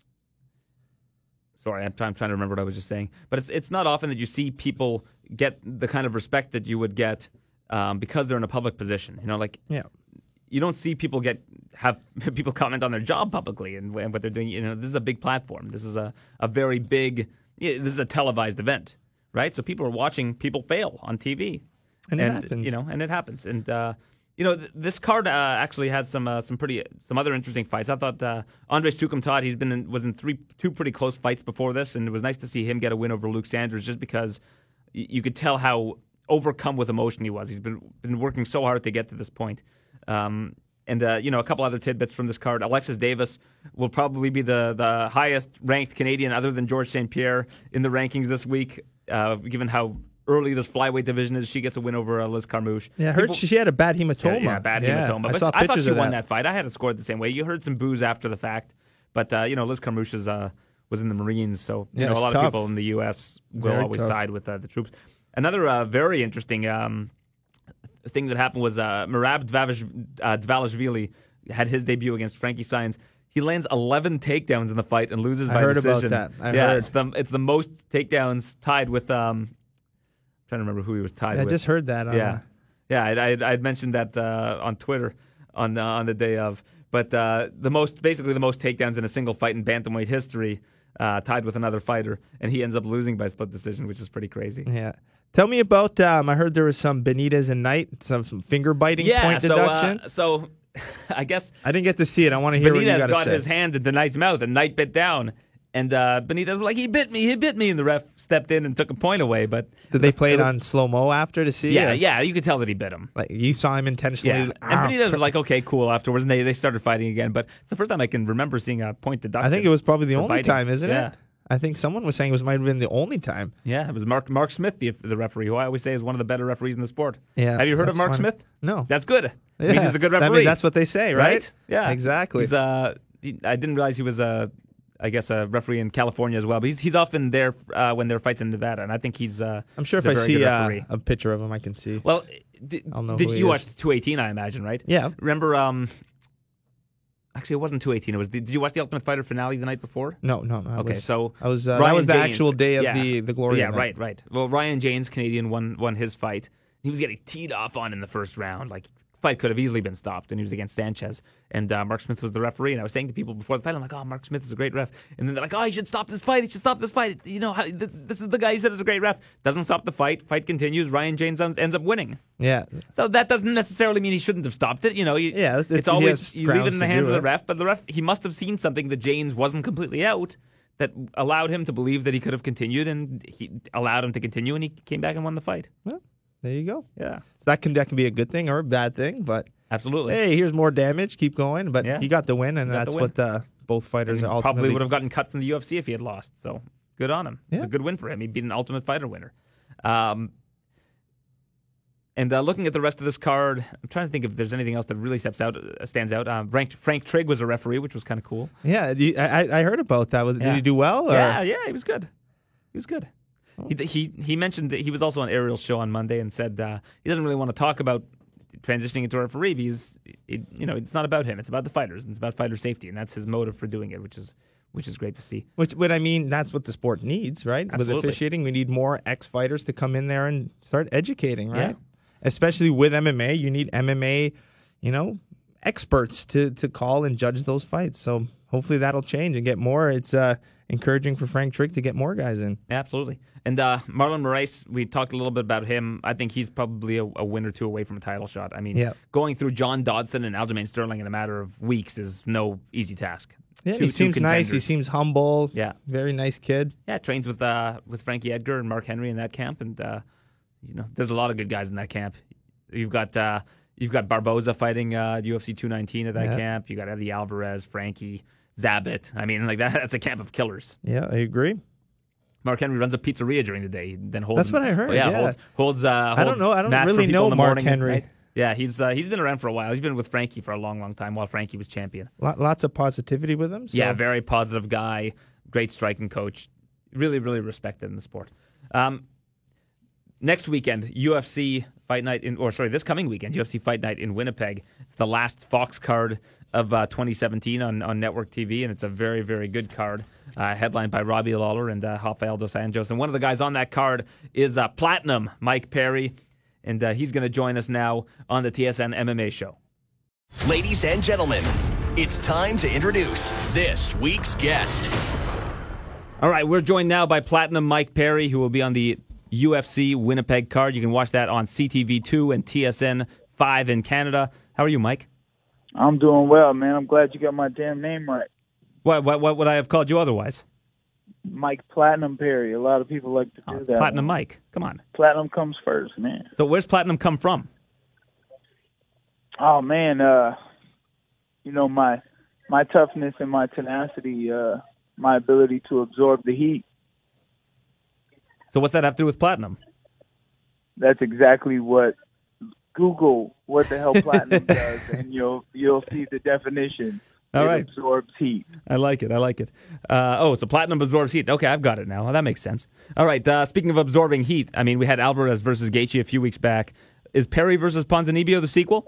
sorry, I'm, I'm trying to remember what I was just saying. But it's it's not often that you see people get the kind of respect that you would get um, because they're in a public position. You know, like... Yeah. You don't see people get have people comment on their job publicly and, and what they're doing. You know, this is a big platform. This is a, a very big. Yeah, this is a televised event, right? So people are watching people fail on T V, And it happens. You know, and it happens. And uh, you know, th- this card uh, actually has some uh, some pretty some other interesting fights. I thought uh, Andre Sukumtad, he's been in, was in three two pretty close fights before this, and it was nice to see him get a win over Luke Sanders, just because y- you could tell how overcome with emotion he was. He's been been working so hard to get to this point. Um, and, uh, you know, a couple other tidbits from this card. Alexis Davis will probably be the, the highest-ranked Canadian other than George Saint Pierre in the rankings this week, uh, given how early this flyweight division is. She gets a win over uh, Liz Carmouche. Yeah, I heard People- she, she had a bad hematoma. Yeah, yeah, bad Yeah, hematoma. I But saw I thought pictures she of won that. that fight. I had it scored the same way. You heard some boos after the fact. But, uh, you know, Liz Carmouche is, uh, was in the Marines, so you Yeah, know, a it's lot tough. of people in the U S will Very always tough. side with uh, the troops. Another uh, very interesting um, thing that happened was uh, Merab Dvavish, uh, Dvalishvili had his debut against Frankie Saenz. He lands eleven takedowns in the fight and loses I by heard about decision. that. I yeah, heard. It's the, it's the most takedowns tied with... Um, I'm trying to remember who he was tied I with. just heard that. Uh, Yeah, yeah. I'd, I'd, I'd mentioned that uh, on Twitter on uh, on the day of. But uh, the most, basically, the most takedowns in a single fight in bantamweight history, uh, tied with another fighter, and he ends up losing by split decision, which is pretty crazy. Yeah. Tell me about. Um, I heard there was some Benitez and Knight, some, some finger biting Yeah. point So, deduction. uh, so I guess I didn't get to see it. I want to hear what you Benitez got to got say. his hand in the Knight's mouth, and Knight bit down. And uh, Benitez was like, he bit me, he bit me, and the ref stepped in and took a point away. But Did they play it was- on slow mo after to see? Yeah, or- yeah, you could tell that he bit him. Like you saw him intentionally. Yeah, and Ah, Benitez was like, okay, cool afterwards, and they, they started fighting again. But it's the first time I can remember seeing a point deducted. I think it was probably the for only biting. time, isn't Yeah. it? I think someone was saying it was might have been the only time. Yeah, it was Mark Mark Smith, the, the referee, who I always say is one of the better referees in the sport. Yeah, Have you heard that's of Mark funny. Smith? No. That's good. It means Yeah. he's a good I referee. mean, that's what they say, right? Yeah, Exactly. He's, uh, he, I didn't realize he was a, I guess, a referee in California as well. But he's he's often there uh, when there are fights in Nevada, and I think he's. Uh, I'm sure he's if a I very see good uh, referee. a picture of him, I can see. Well, did, I'll know did who he you is. watched two eighteen? I imagine, right? Yeah. Remember? Um, actually, it wasn't two eighteen. It was. The, did you watch the Ultimate Fighter finale the night before? No, no. I Okay, was, so I was. Uh, that Ryan was the James- actual day of yeah. the the glory. Yeah, event. right, right. Well, Ryan James, Canadian, won won his fight. He was getting teed off on in the first round. Like, the fight could have easily been stopped, and he was against Sanchez. And uh, Mark Smith was the referee. And I was saying to people before the fight, I'm like, oh, Mark Smith is a great ref. And then they're like, oh, he should stop this fight. He should stop this fight. You know, how, th- this is the guy who said is a great ref. Doesn't stop the fight. Fight continues. Ryan James ends ends up winning. Yeah. So that doesn't necessarily mean he shouldn't have stopped it. You know, you, Yeah, it's- it's, he always has you leave it grounds in the to hands do of the it. ref. But the ref, he must have seen something that James wasn't completely out that allowed him to believe that he could have continued, and he allowed him to continue, and he came back and won the fight. Well, there you go. Yeah, So that can that can be a good thing or a bad thing, but absolutely. hey, here's more damage. Keep going. But Yeah. he got the win, and Got the that's win. what uh, both fighters He are probably ultimately. would have gotten cut from the U F C if he had lost. So good on him. It's Yeah. a good win for him. He beat an Ultimate Fighter winner. Um, And uh, looking at the rest of this card, I'm trying to think if there's anything else that really steps out, uh, stands out. Um, Frank, Frank Trigg was a referee, which was kind of cool. Yeah, you- I, I heard about that. Was- Yeah. Did he do well? Or? Yeah, yeah, he was good. He was good. He, he he mentioned that he was also on Ariel's show on Monday and said uh, he doesn't really want to talk about transitioning into a referee because it, you know it's not about him. It's about the fighters. And it's about fighter safety, and that's his motive for doing it, which is which is great to see. Which, what I mean, that's what the sport needs, right? Absolutely. With officiating, we need more ex-fighters to come in there and start educating, right? Yeah. Especially with M M A, you need M M A, you know, experts to to call and judge those fights. So hopefully that'll change and get more. It's uh, encouraging for Frank Trigg to get more guys in. Absolutely. And uh, Marlon Moraes, we talked a little bit about him. I think he's probably a, a win or two away from a title shot. I mean, Yeah. going through John Dodson and Aljamain Sterling in a matter of weeks is no easy task. Yeah, Two- he two seems nice. He contenders. seems humble. Yeah. Very nice kid. Yeah, trains with uh, with Frankie Edgar and Mark Henry in that camp, and uh, you know, there's a lot of good guys in that camp. You've got uh, you've got Barboza fighting uh, U F C two nineteen at that Yeah. camp. You got Eddie Alvarez, Frankie, Zabit. I mean, like that. That's a camp of killers. Yeah, I agree. Mark Henry runs a pizzeria during the day, then holds. That's what I heard, oh, yeah, yeah. holds. holds, uh, holds I don't know- I don't mats for really people know in the Mark morning and Henry. night. Yeah, he's uh, he's been around for a while. He's been with Frankie for a long, long time while Frankie was champion. Lot, lots of positivity with him. So. Yeah, very positive guy, great striking coach. Really, really respected in the sport. Um, next weekend, U F C Fight Night in, or sorry, this coming weekend, U F C Fight Night in Winnipeg. It's the last Fox card of uh, twenty seventeen on, on network T V, and it's a very, very good card, uh, headlined by Robbie Lawler and uh, Rafael dos Anjos. And one of the guys on that card is uh, Platinum Mike Perry, and uh, he's going to join us now on the T S N M M A show. Ladies and gentlemen, it's time to introduce this week's guest. All right, we're joined now by Platinum Mike Perry, who will be on the U F C Winnipeg card. You can watch that on C T V two and T S N five in Canada. How are you, Mike? I'm doing well, man. I'm glad you got my damn name right. What what what would I have called you otherwise? Mike Platinum Perry. A lot of people like to do Oh, it's that. Platinum one. Mike. Come on. Platinum comes first, man. So where's Platinum come from? Oh man, uh, you know my my toughness and my tenacity, uh, my ability to absorb the heat. So what's that have to do with Platinum? That's exactly what Google what the hell platinum does, and you'll you'll see the definition. All it right. absorbs heat. I like it. I like it. Uh, oh, so Platinum absorbs heat. Okay, I've got it now. Well, that makes sense. All right. Uh, speaking of absorbing heat, I mean, we had Alvarez versus Gaethje a few weeks back. Is Perry versus Ponzinibbio the sequel?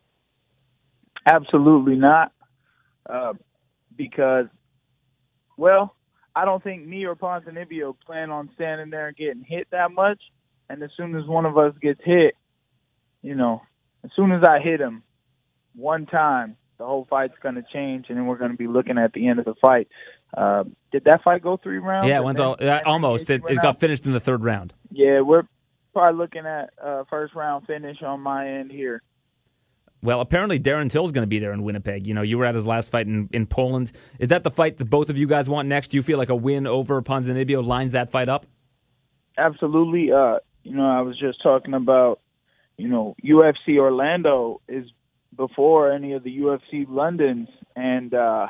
Absolutely not, uh, because, well, I don't think me or Ponzinibbio plan on standing there and getting hit that much. And as soon as one of us gets hit, you know, as soon as I hit him one time, the whole fight's going to change, and then we're going to be looking at the end of the fight. Uh, did that fight go three rounds? Yeah, it And went then- all, uh, almost. It, went it got out? finished in the third round. Yeah, we're probably looking at uh, first round finish on my end here. Well, apparently Darren Till's going to be there in Winnipeg. You know, you were at his last fight in, in Poland. Is that the fight that both of you guys want next? Do you feel like a win over Ponzinibbio lines that fight up? Absolutely. Uh, you know, I was just talking about, you know, U F C Orlando is before any of the U F C Londons, and uh,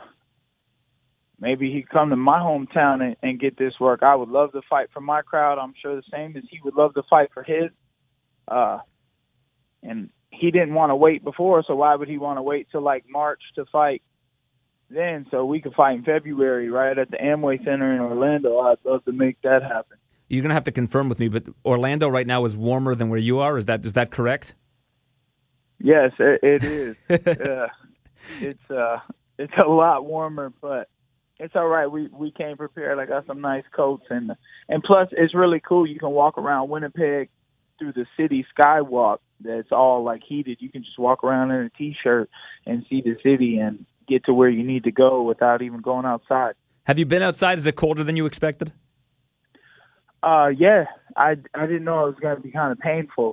maybe he'd come to my hometown and, and get this work. I would love to fight for my crowd. I'm sure the same as he would love to fight for his. Uh, and he didn't want to wait before, so why would he want to wait till like March to fight then? So we could fight in February right at the Amway Center in Orlando. I'd love to make that happen. You're going to have to confirm with me, but Orlando right now is warmer than where you are. Is that is that correct? Yes, it, it is. uh, it's uh, it's a lot warmer, but it's all right. We we came prepared. I got some nice coats, and and plus it's really cool. You can walk around Winnipeg through the city skywalk. That's all like heated. You can just walk around in a t-shirt and see the city and get to where you need to go without even going outside. Have you been outside? Is it colder than you expected? Uh, yeah, I I didn't know it was going to be kind of painful.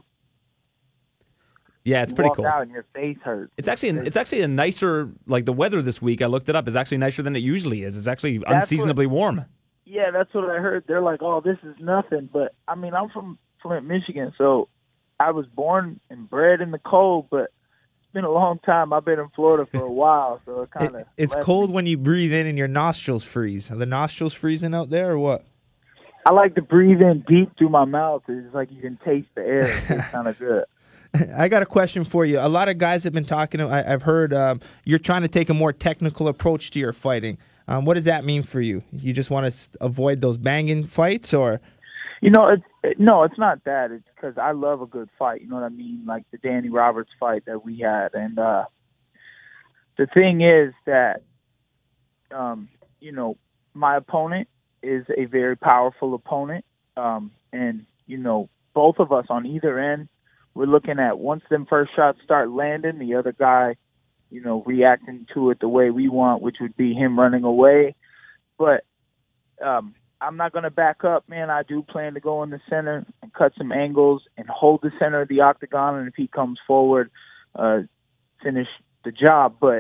Yeah, it's You pretty walk cold. out and your face hurts. It's actually it's actually a nicer, like the weather this week. I looked it up. Is actually nicer than it usually is. It's actually That's unseasonably warm. Yeah, that's what I heard. They're like, "Oh, this is nothing." But I mean, I'm from Flint, Michigan, so I was born and bred in the cold. But it's been a long time. I've been in Florida for a while, so it kind of It, it's cold when you breathe in and your nostrils freeze. Are the nostrils freezing out there or what? I like to breathe in deep through my mouth. It's like you can taste the air. It's kind of good. I got a question for you. A lot of guys have been talking. I, I've heard um, you're trying to take a more technical approach to your fighting. Um, what does that mean for you? You just want to avoid those banging fights, or? You know, it's, it, no, it's not that. It's because I love a good fight. You know what I mean? Like the Danny Roberts fight that we had. And uh, the thing is that, um, you know, my opponent is a very powerful opponent. Um, and, you know, both of us on either end, we're looking at once them first shots start landing, the other guy, you know, reacting to it the way we want, which would be him running away. But um, I'm not going to back up, man. I do plan to go in the center and cut some angles and hold the center of the octagon. And if he comes forward, uh, finish the job. But,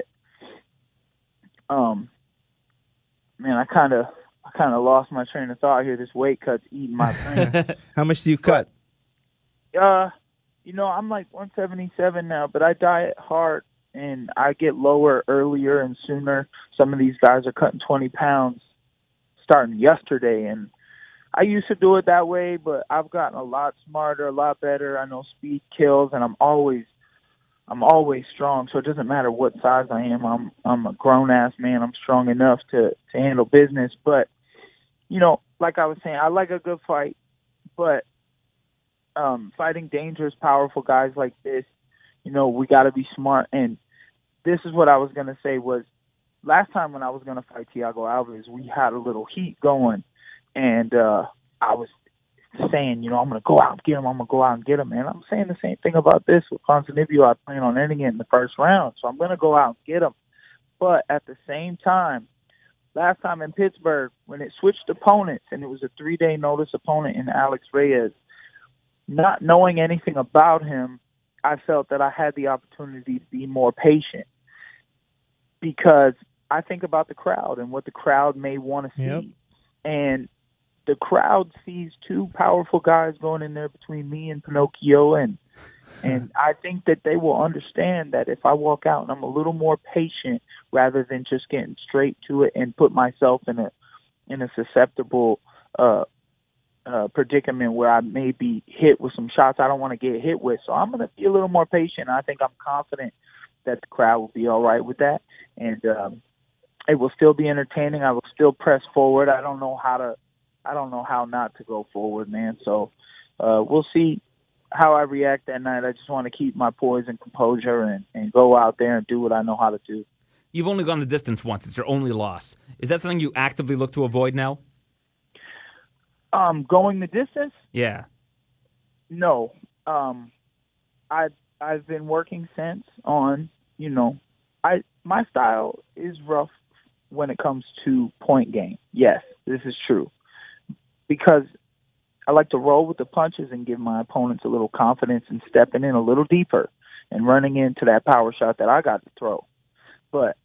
um, man, I kind of I kind of lost my train of thought here. This weight cut's eating my brain. How much do you cut? But, uh, you know, I'm like one seventy-seven now, but I diet hard and I get lower earlier and sooner. Some of these guys are cutting twenty pounds starting yesterday, and I used to do it that way, but I've gotten a lot smarter, a lot better. I know speed kills, and I'm always, I'm always strong. So it doesn't matter what size I am. I'm, I'm a grown ass man. I'm strong enough to to handle business. But you know, like I was saying, I like a good fight, but um, fighting dangerous, powerful guys like this, you know, we got to be smart. And this is what I was going to say was, last time when I was going to fight Thiago Alves, we had a little heat going, and uh, I was saying, you know, I'm going to go out and get him. I'm going to go out and get him. And I'm saying the same thing about this with Ponzinibbio. I plan on ending it in the first round, so I'm going to go out and get him. But at the same time, last time in Pittsburgh, when it switched opponents, and it was a three-day notice opponent in Alex Reyes, not knowing anything about him, I felt that I had the opportunity to be more patient, because I think about the crowd and what the crowd may want to see. Yep. And the crowd sees two powerful guys going in there between me and Pinocchio, and and I think that they will understand that if I walk out and I'm a little more patient rather than just getting straight to it and put myself in a in a susceptible uh, uh, predicament where I may be hit with some shots I don't want to get hit with. So I'm going to be a little more patient. I think I'm confident that the crowd will be all right with that, and um, it will still be entertaining. I will still press forward. I don't know how to, I don't know how not to go forward, man. So uh, we'll see how I react that night. I just want to keep my poise and composure and, and go out there and do what I know how to do. You've only gone the distance once. It's your only loss. Is that something you actively look to avoid now? Um, going the distance? Yeah. No. Um, I I've been working since on, you know, I my style is rough when it comes to point game. Yes, this is true. Because I like to roll with the punches and give my opponents a little confidence and stepping in a little deeper and running into that power shot that I got to throw. But,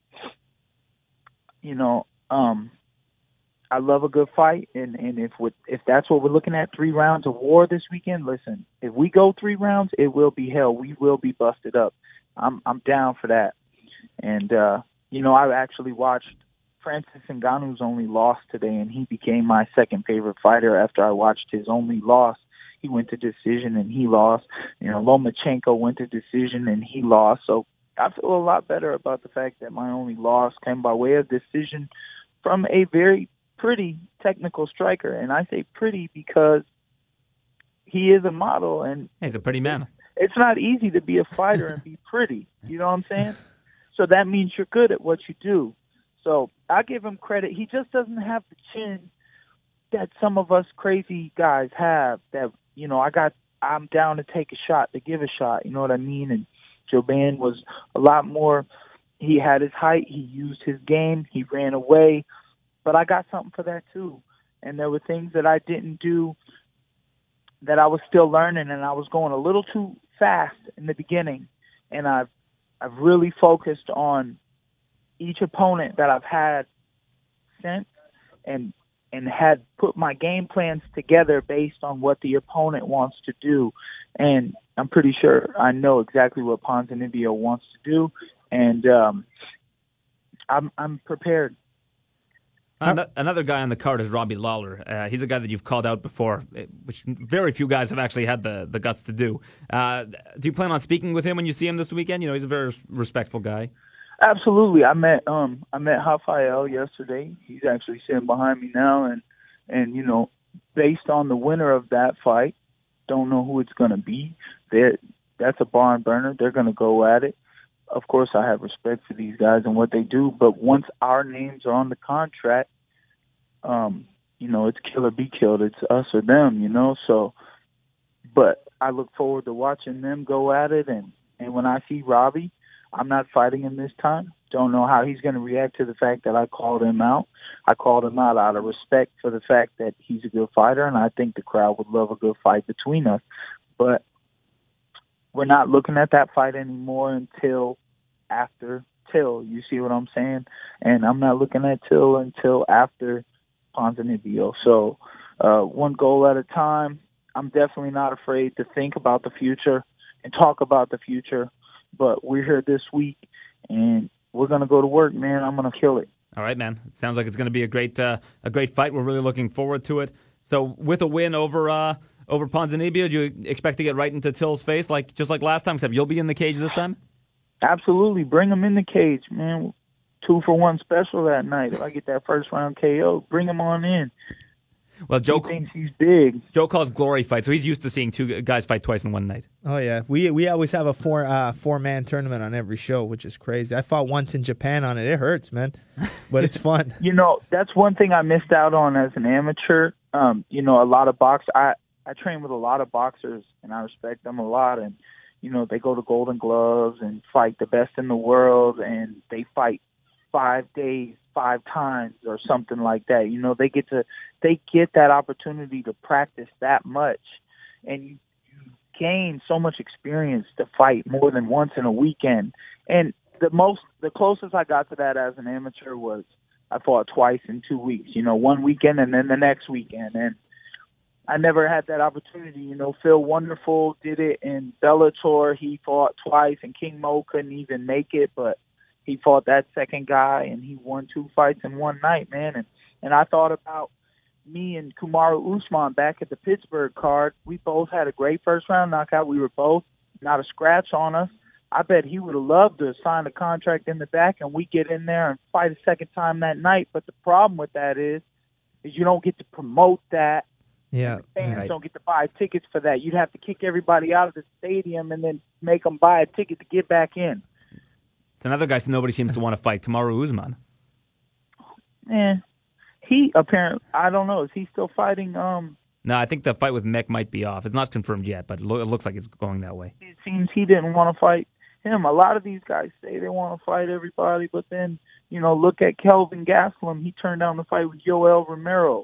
you know, um, I love a good fight, and, and if with, if that's what we're looking at, three rounds of war this weekend, listen, if we go three rounds, it will be hell. We will be busted up. I'm I'm down for that. And, uh, you know, I actually watched Francis Ngannou's only loss today, and he became my second favorite fighter after I watched his only loss. He went to decision, and he lost. You know, Lomachenko went to decision, and he lost. So I feel a lot better about the fact that my only loss came by way of decision from a very pretty technical striker. And I say pretty because he is a model, and He's a pretty man. it's not easy to be a fighter and be pretty. You know what I'm saying? So that means you're good at what you do. So I give him credit. He just doesn't have the chin that some of us crazy guys have. That, you know, I got, I'm down to take a shot, to give a shot. You know what I mean? And Jouban was a lot more. He had his height. He used his game. He ran away. But I got something for that too. And there were things that I didn't do that I was still learning, and I was going a little too fast in the beginning. And I've I've really focused on each opponent that I've had since, and and had put my game plans together based on what the opponent wants to do. And I'm pretty sure I know exactly what Ponzinibbio wants to do, and um, I'm I'm prepared. An- Another guy on the card is Robbie Lawler. Uh, he's a guy that you've called out before, eh, which very few guys have actually had the, the guts to do. Uh, do you plan on speaking with him when you see him this weekend? You know, he's a very respectful guy. Absolutely. I met um I met Rafael yesterday. He's actually sitting behind me now, and and you know, based on the winner of that fight, don't know who it's going to be. That that's a barn burner. They're going to go at it. Of course, I have respect for these guys and what they do, but once our names are on the contract, um, you know, it's kill or be killed. It's us or them, you know. So, but I look forward to watching them go at it, and, and when I see Robbie, I'm not fighting him this time. Don't know how he's going to react to the fact that I called him out. I called him out out of respect for the fact that he's a good fighter, and I think the crowd would love a good fight between us. But we're not looking at that fight anymore until after Till. You see what I'm saying? And I'm not looking at Till until after Ponzinibbio. So uh, one goal at a time. I'm definitely not afraid to think about the future and talk about the future. But we're here this week, and we're going to go to work, man. I'm going to kill it. All right, man. It sounds like it's going to be a great uh, a great fight. We're really looking forward to it. So with a win over uh, over Ponzinibbio, do you expect to get right into Till's face, like just like last time, except you'll be in the cage this time? Absolutely. Bring him in the cage, man. Two for one special that night. If I get that first round K O, bring him on in. Well, Joe he thinks he's big. Joe calls glory fights, so he's used to seeing two guys fight twice in one night. Oh yeah, we we always have a four uh, four man tournament on every show, which is crazy. I fought once in Japan on it. It hurts, man, but it's fun. You know, that's one thing I missed out on as an amateur. Um, you know, a lot of box. I I train with a lot of boxers, and I respect them a lot. And you know, they go to Golden Gloves and fight the best in the world, and they fight five days, five times, or something like that. You know, they get to they get that opportunity to practice that much, and you, you gain so much experience to fight more than once in a weekend. And the most, the closest I got to that as an amateur was I fought twice in two weeks. You know, one weekend and then the next weekend, and I never had that opportunity. You know, Phil Wonderful did it in Bellator. He fought twice, and King Mo couldn't even make it, but he fought that second guy, and he won two fights in one night, man. And and I thought about me and Kamaru Usman back at the Pittsburgh card. We both had a great first-round knockout. We were both not a scratch on us. I bet he would have loved to sign a contract in the back, and we get in there and fight a second time that night. But the problem with that is, is you don't get to promote that. Yeah, fans right. don't get to buy tickets for that. You'd have to kick everybody out of the stadium and then make them buy a ticket to get back in. It's another guy nobody seems to want to fight, Kamaru Usman. Eh, he apparently, I don't know, is he still fighting? Um, No, I think the fight with Mick might be off. It's not confirmed yet, but it, lo- it looks like it's going that way. It seems he didn't want to fight him. A lot of these guys say they want to fight everybody, but then, you know, look at Kelvin Gastelum. He turned down the fight with Yoel Romero.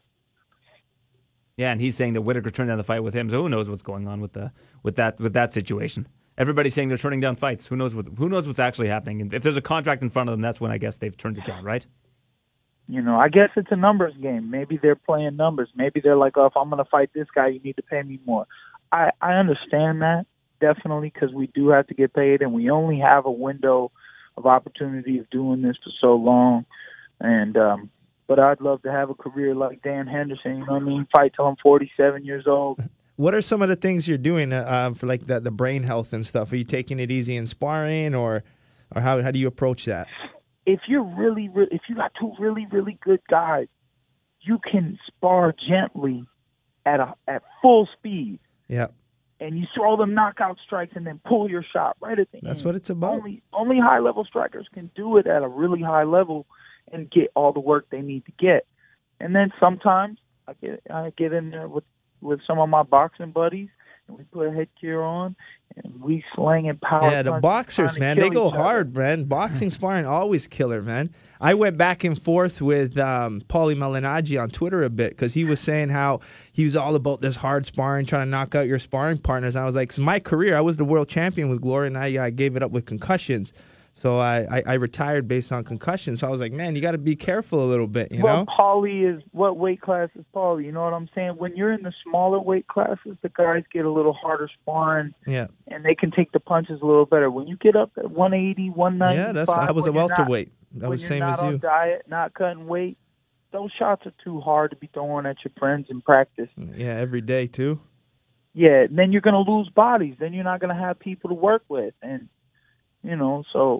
Yeah, and he's saying that Whitaker turned down the fight with him, so who knows what's going on with the with that with that situation. Everybody's saying they're turning down fights. Who knows what who knows what's actually happening? And if there's a contract in front of them, that's when I guess they've turned it down, right? You know, I guess it's a numbers game. Maybe they're playing numbers. Maybe they're like, oh, if I'm going to fight this guy, you need to pay me more. I, I understand that, definitely, because we do have to get paid, and we only have a window of opportunity of doing this for so long. And um, but I'd love to have a career like Dan Henderson, you know what I mean, fight till I'm forty-seven years old. What are some of the things you're doing uh, for like the, the brain health and stuff? Are you taking it easy in sparring, or or how how do you approach that? If you're really, really, if you got two really, really good guys, you can spar gently at a at full speed. Yeah, and you throw them knockout strikes and then pull your shot right at the end. That's what it's about. Only only high level strikers can do it at a really high level and get all the work they need to get. And then sometimes I get I get in there with, with some of my boxing buddies, and we put a headgear on and we slang and power. Yeah, the boxers, man, they go hard, man. Boxing sparring always killer, man. I went back and forth with um, Paulie Malignaggi on Twitter a bit because he was saying how he was all about this hard sparring, trying to knock out your sparring partners. And I was like, so my career, I was the world champion with Glory, and I, I gave it up with concussions. So I, I, I retired based on concussions. So I was like, man, you got to be careful a little bit, you well, know? Paulie is, what weight class is Paulie? You know what I'm saying? When you're in the smaller weight classes, the guys get a little harder sparring. Yeah. And they can take the punches a little better. When you get up at one eighty, one ninety-five, yeah, that's I was a welterweight. That was when same you're not as you. on diet, not cutting weight, those shots are too hard to be throwing at your friends in practice. Yeah, every day too. Yeah, then you're going to lose bodies. Then you're not going to have people to work with. And, you know, so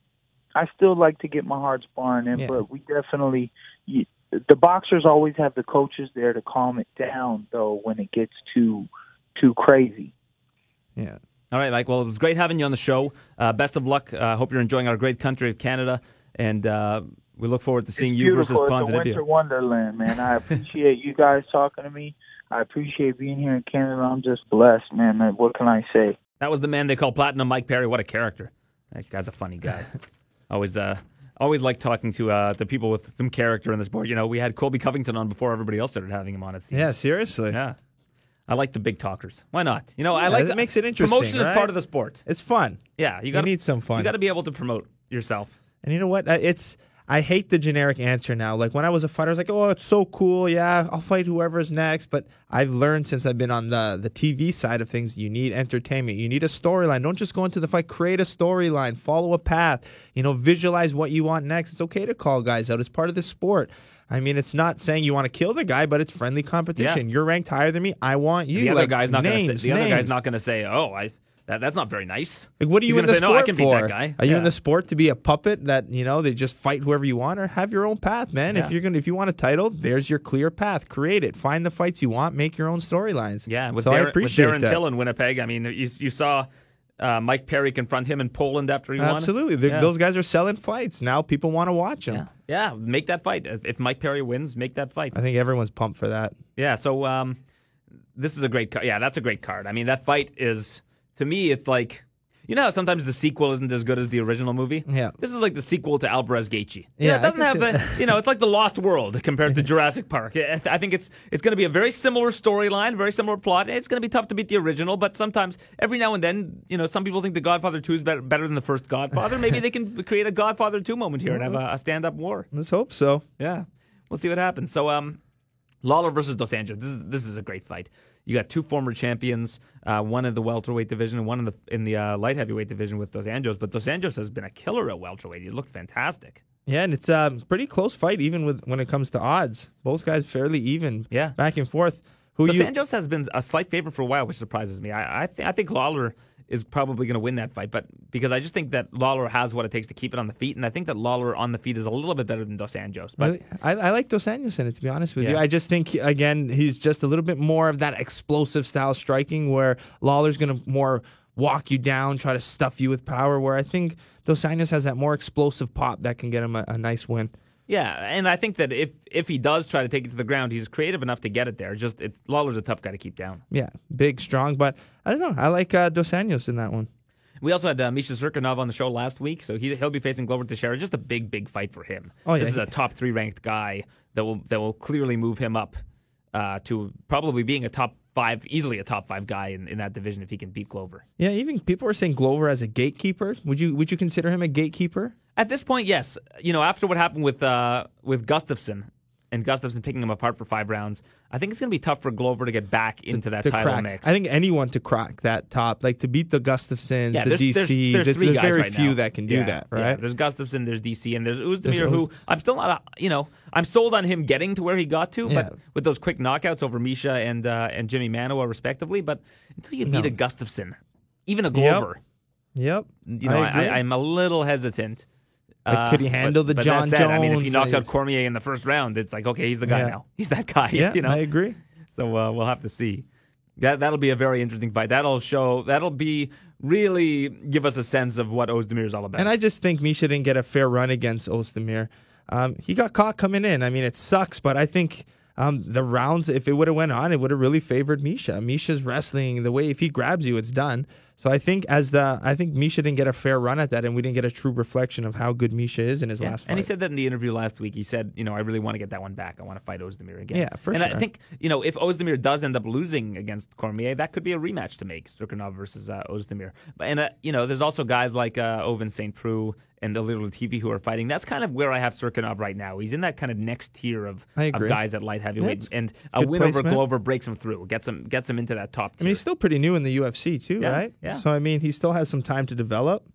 I still like to get my hard sparring in, Yeah. but we definitely you, the boxers always have the coaches there to calm it down, though, when it gets too too crazy. Yeah. All right, Mike. Well, it was great having you on the show. Uh, best of luck. I uh, hope you're enjoying our great country of Canada, and uh, we look forward to seeing It's you versus beautiful. It's a Ponzinibbio. winter wonderland, man. I appreciate you guys talking to me. I appreciate being here in Canada. I'm just blessed, man. man. What can I say? That was the man they call Platinum Mike Perry. What a character. That guy's a funny guy. always uh, always like talking to uh, to people with some character in the sport. You know, we had Colby Covington on before everybody else started having him on, it seems. Yeah, seriously. Yeah. I like the big talkers. Why not? You know, I Yeah, like it makes it interesting, Promotion is right? part of the sport. It's fun. Yeah, you, You gotta, need some fun. You got to be able to promote yourself. And you know what? Uh, It's I hate the generic answer now. Like when I was a fighter, I was like, "Oh, it's so cool. Yeah, I'll fight whoever's next." But I've learned since I've been on the the T V side of things, you need entertainment. You need a storyline. Don't just go into the fight. Create a storyline. Follow a path. You know, visualize what you want next. It's okay to call guys out. It's part of the sport. I mean, it's not saying you want to kill the guy, but it's friendly competition. Yeah. You're ranked higher than me. I want you. The other Like, guy's not going to names, say. The other guy's names. not going to say, "Oh, I that, that's not very nice." Like, what are you He's in gonna the say, sport "No, I can beat for? that guy." Are you Yeah. in the sport to be a puppet that, you know, they just fight whoever you want, or have your own path, man? Yeah. If you're gonna, if you want a title, there's your clear path. Create it. Find the fights you want. Make your own storylines. Yeah, with, so I Darren, with appreciate Darren that. Till in Winnipeg. I mean, you, you saw uh, Mike Perry confront him in Poland after he won. Absolutely, The- Yeah. those guys are selling fights now. People want to watch them. Yeah. yeah, make that fight. If if Mike Perry wins, make that fight. I think everyone's pumped for that. Yeah, so um, this is a great card. Yeah, that's a great card. I mean, that fight is, to me, it's like, you know how sometimes the sequel isn't as good as the original movie? Yeah. This is like the sequel to Alvarez Gaethje. Yeah, it I doesn't can have see the, that. you know, it's like the Lost World compared to Jurassic Park. I I think it's it's going to be a very similar storyline, very similar plot. It's going to be tough to beat the original, but sometimes, every now and then, you know, some people think The Godfather two is better, better than the first Godfather. Maybe they can create a Godfather two moment here and have a, a stand-up war. Let's hope so. Yeah, we'll see what happens. So, um, Lawler versus Dos Anjos. This is this is a great fight. You got two former champions, uh, one in the welterweight division and one in the in the uh, light heavyweight division with Dos Anjos. But Dos Anjos has been a killer at welterweight. He looked fantastic. Yeah, and it's a pretty close fight, even with when it comes to odds. Both guys fairly even. Yeah. back and forth. Who Dos you? Anjos has been a slight favorite for a while, which surprises me. I I, th- I think Lawler is probably going to win that fight, but because I just think that Lawler has what it takes to keep it on the feet, and I think that Lawler on the feet is a little bit better than Dos Anjos. But I, I like Dos Anjos in it, to be honest with Yeah. you. I just think, again, he's just a little bit more of that explosive style striking where Lawler's going to more walk you down, try to stuff you with power, where I think Dos Anjos has that more explosive pop that can get him a, a nice win. yeah, and I think that if if he does try to take it to the ground, he's creative enough to get it there. Just it's, Lawler's a tough guy to keep down. Yeah, big, strong, but I don't know. I like uh, Dos Anjos in that one. We also had uh, Misha Cirkunov on the show last week, so he, he'll be facing Glover Teixeira. Just a big, big fight for him. Oh, yeah, This is he- a top three ranked guy that will that will clearly move him up uh, to probably being a top five, easily a top five guy in, in that division if he can beat Glover. Yeah, even people are saying Glover as a gatekeeper. Would you would you consider him a gatekeeper? At this point, yes. You know, after what happened with uh, with Gustafson and Gustafson picking him apart for five rounds, I think it's going to be tough for Glover to get back into that to title crack. mix. I think anyone to crack that top, like to beat the Gustafsons, Yeah, the there's, D there's, Cs. there's it's, three there's guys very right few now. that can do Yeah, that, yeah. right? There's Gustafson, there's D C, and there's Uzdemir, There's who Uz- I'm still not, uh, you know, I'm sold on him getting to where he got to, Yeah. but with those quick knockouts over Misha and uh, and Jimmy Manuwa, respectively. But until you beat No. a Gustafson, even a Glover, Yep. you know, I I agree. I, I'm a little hesitant. Like, Uh, could he handle but- the but John that said, I mean, if he Jones, knocks like- out Cormier in the first round, it's like, okay, he's the guy Yeah. now. He's that guy. Yeah, you know? I agree. So uh, we'll have to see. That that'll be a very interesting fight. That'll show. That'll be really give us a sense of what Ozdemir is all about. And I just think Misha didn't get a fair run against Ozdemir. Um, he got caught coming in. I mean, it sucks, but I think um, the rounds, if it would have went on, it would have really favored Misha. Misha's wrestling, the way if he grabs you, it's done. So I think as the I think Misha didn't get a fair run at that, and we didn't get a true reflection of how good Misha is in his Yeah. last fight. And he said that in the interview last week. He said, you know, I really want to get that one back. I want to fight Ozdemir again. Yeah, for and sure. I think, you know, if Ozdemir does end up losing against Cormier, that could be a rematch to make, Cirkunov versus uh, Ozdemir. But and uh, you know, there's also guys like uh, Oven Saint Preux and Ilir Latifi who are fighting. That's kind of where I have Cirkunov right now. He's in that kind of next tier of, I of agree. guys at light heavyweight, That's and a good win over placement. Glover breaks him through, gets him gets him into that top I tier. mean, he's still pretty new in the U F C too, Yeah, right? yeah. So I mean, he still has some time to develop.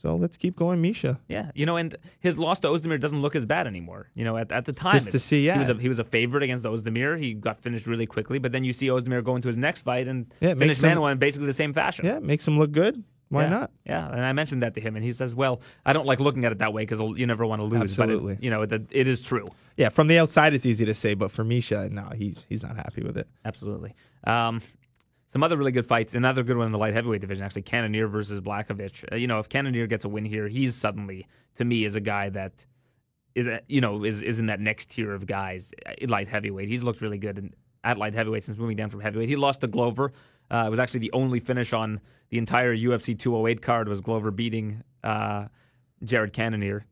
So let's keep going, Misha. Yeah, you know, and his loss to Ozdemir doesn't look as bad anymore. You know, at, at the time, Just to see, yeah. he was a, he was a favorite against Ozdemir. He got finished really quickly, but then you see Ozdemir go into his next fight and Yeah, it finish makes him- Manuel in basically the same fashion. Yeah, makes him look good. Why yeah. not? Yeah, and I mentioned that to him, and he says, "Well, I don't like looking at it that way because you never want to lose." Absolutely. But it, you know, that it is true. Yeah, from the outside it's easy to say, but for Misha, no, he's he's not happy with it. Absolutely. Um, some other really good fights. Another good one in the light heavyweight division, actually, Cannonier versus Blachowicz. Uh, you know, if Cannonier gets a win here, he's suddenly, to me, is a guy that is, a, you know, is is in that next tier of guys in light heavyweight. He's looked really good in, at light heavyweight since moving down from heavyweight. He lost to Glover. Uh, it was actually the only finish on the entire U F C two oh eight card was Glover beating uh, Jared Cannonier.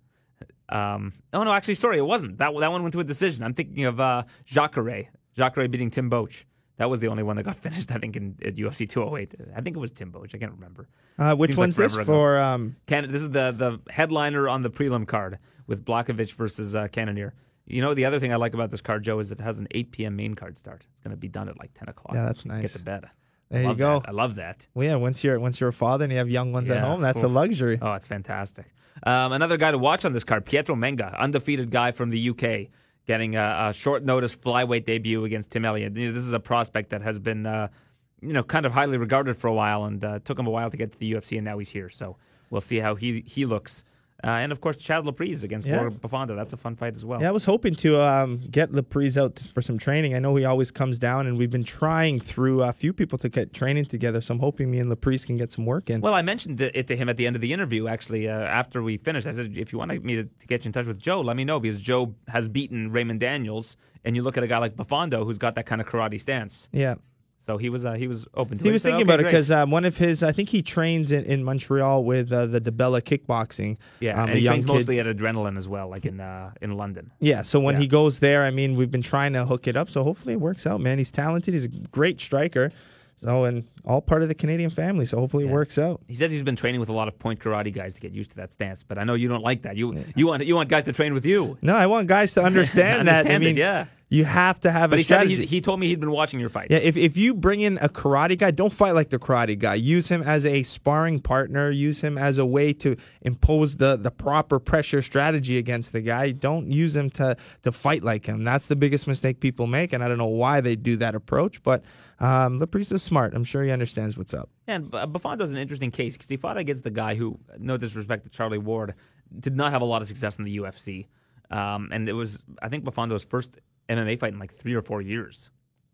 Um, oh, no, actually, sorry, it wasn't. That that one went to a decision. I'm thinking of uh, Jacare. Jacare beating Tim Boach. That was the only one that got finished, I think, in at U F C two oh eight. I think it was Tim Boach. I can't remember. Uh, which Seems one's like this forever ago. for? Um, Can, this is the, the headliner on the prelim card with Blachowicz versus uh, Cannonier. You know, the other thing I like about this card, Joe, is it has an eight p.m. main card start. It's going to be done at like ten o'clock. Yeah, that's Get nice. to bed. There I you love go. That. I love that. well, yeah, once you're once you're a father and you have young ones at Yeah. home, that's a Oof. luxury. Oh, it's fantastic. Um, another guy to watch on this card, Pietro Menga, undefeated guy from the U K, getting a, a short notice flyweight debut against Tim Elliott. You know, this is a prospect that has been, uh, you know, kind of highly regarded for a while, and uh, took him a while to get to the U F C, and now he's here. So we'll see how he he looks. Uh, and of course, Chad Laprise against Yeah. Laura Bufando. That's a fun fight as well. Yeah, I was hoping to um, get Laprise out for some training. I know he always comes down, and we've been trying through a few people to get training together. So I'm hoping me and Laprise can get some work in. Well, I mentioned it to him at the end of the interview, actually, uh, after we finished. I said, if you want me to, to get you in touch with Joe, let me know, because Joe has beaten Raymond Daniels, and you look at a guy like Bufando, who's got that kind of karate stance. yeah. So he was uh, he was open to it. He was said, thinking "Okay, about it great." because um, one of his, I think he trains in, in Montreal with uh, the DeBella Kickboxing. Yeah, um, and a he young trains kid. mostly at Adrenaline as well, like in uh, in London. Yeah, so when Yeah. he goes there, I mean, we've been trying to hook it up. So hopefully it works out, man. He's talented. He's a great striker. So, and all part of the Canadian family. So hopefully Yeah. it works out. He says he's been training with a lot of point karate guys to get used to that stance, but I know you don't like that. You you want you want guys to train with you. No, I want guys to understand that. I understand it, mean, yeah. you have to have But a he said strategy. he, he told me he'd been watching your fights. Yeah, if, if you bring in a karate guy, don't fight like the karate guy. Use him as a sparring partner. Use him as a way to impose the, the proper pressure strategy against the guy. Don't use him to, to fight like him. That's the biggest mistake people make, and I don't know why they do that approach, but um, Laprise is smart. I'm sure he understands what's up. And B- Bufando's an interesting case because he fought against the guy who, no disrespect to Charlie Ward, did not have a lot of success in the U F C. Um, and it was, I think, Bufando's first M M A fight in like three or four years.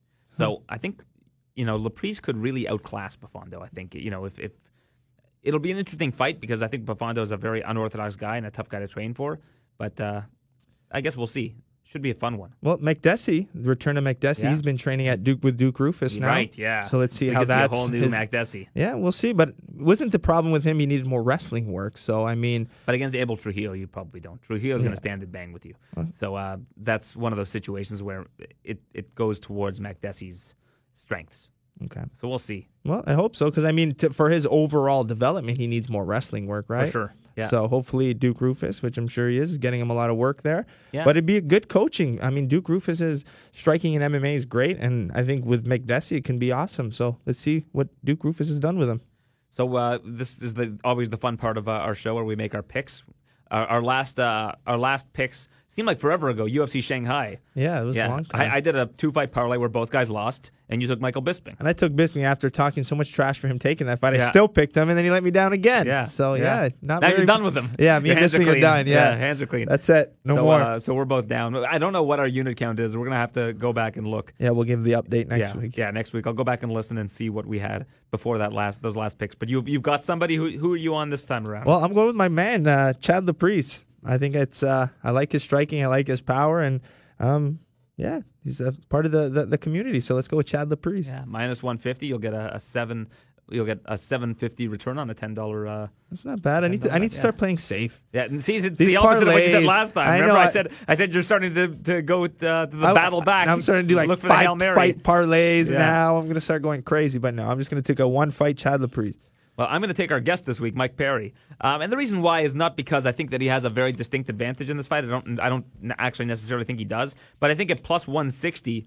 So Hmm. I think, you know, Laprise could really outclass Bufando. I think, you know, if, if it'll be an interesting fight because I think Bufando is a very unorthodox guy and a tough guy to train for. But uh, I guess we'll see. Should be a fun one. Well, McDessie, the return of McDessie, Yeah. he's been training at Duke with Duke Rufus now. Right, yeah. So let's see we how could that's see a whole new his- McDessie. Yeah, we'll see. But wasn't the problem with him he needed more wrestling work? So, I mean, But against Abel Trujillo, you probably don't. Trujillo's going Yeah. to stand and bang with you. So uh, that's one of those situations where it, it goes towards McDessie's strengths. okay. So we'll see. Well, I hope so because, I mean, to, for his overall development, he needs more wrestling work, right? For sure. Yeah. So hopefully Duke Rufus, which I'm sure he is, is getting him a lot of work there. Yeah. But it'd be a good coaching. I mean, Duke Rufus's striking in M M A is great, and I think with McDessie it can be awesome. So let's see what Duke Rufus has done with him. So uh, this is the always the fun part of uh, our show where we make our picks. Our, our last uh, our last picks seemed like forever ago. U F C Shanghai. Yeah, it was a Yeah, long time. I, I did a two fight parlay where both guys lost, and you took Michael Bisping. and I took Bisping after talking so much trash for him taking that fight. I Yeah. still picked him, and then he let me down again. Yeah. So, yeah. not now very, you're done with them. Yeah, me Your and hands are Bisping are clean. done. Yeah. hands are clean. That's it. No so, more. Uh, so we're both down. I don't know what our unit count is. We're gonna have to go back and look. yeah, we'll give the update next yeah, week. Yeah, next week I'll go back and listen and see what we had before that last those last picks. But you you've got somebody who who are you on this time around? Well, I'm going with my man, uh, Chad Laprise. I think it's. Uh, I like his striking. I like his power, and um, yeah, he's a part of the, the, the community. So let's go with Chad Laprise. yeah, minus one fifty. You'll get a, a seven. You'll get a seven fifty return on a ten dollar. Uh, That's not bad. I need to. I need to Yeah. start playing safe. yeah, and see it's These the opposite of what you said parlays, last time. I Remember, know, I, I- said I said you're starting to to go with uh, to the I- battle back. I'm starting to do like look for the Hail five Mary. fight parlays Yeah. now. I'm going to start going crazy, but no, I'm just going to take a one fight Chad Laprise. Well, I'm going to take our guest this week, Mike Perry, um, and the reason why is not because I think that he has a very distinct advantage in this fight. I don't, I don't actually necessarily think he does, but I think at plus one sixty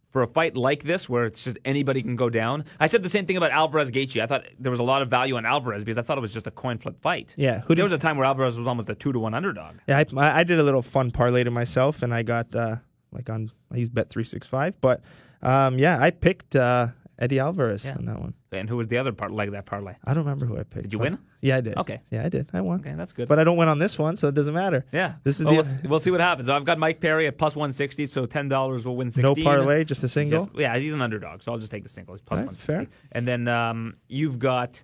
for a fight like this, where it's just anybody can go down. I said the same thing about Alvarez Gaethje. I thought there was a lot of value on Alvarez because I thought it was just a coin flip fight. Yeah, who there did, was a time where Alvarez was almost a two to one underdog. Yeah, I, I did a little fun parlay to myself, and I got uh, like on I used Bet three sixty-five, but um, yeah, I picked uh, Eddie Alvarez Yeah. on that one. And who was the other part leg of that parlay? I don't remember who I picked. Did you but- win? Yeah, I did. Okay. Yeah, I did. I won. Okay, that's good. But I don't win on this one, so it doesn't matter. Yeah, This is well, the we'll, see, we'll see what happens. So I've got Mike Perry at plus one sixty, so ten dollars will win no sixteen. parlay, just a single. Just- yeah, he's an underdog, so I'll just take the single. He's plus All right, one sixty. fair. And then um, you've got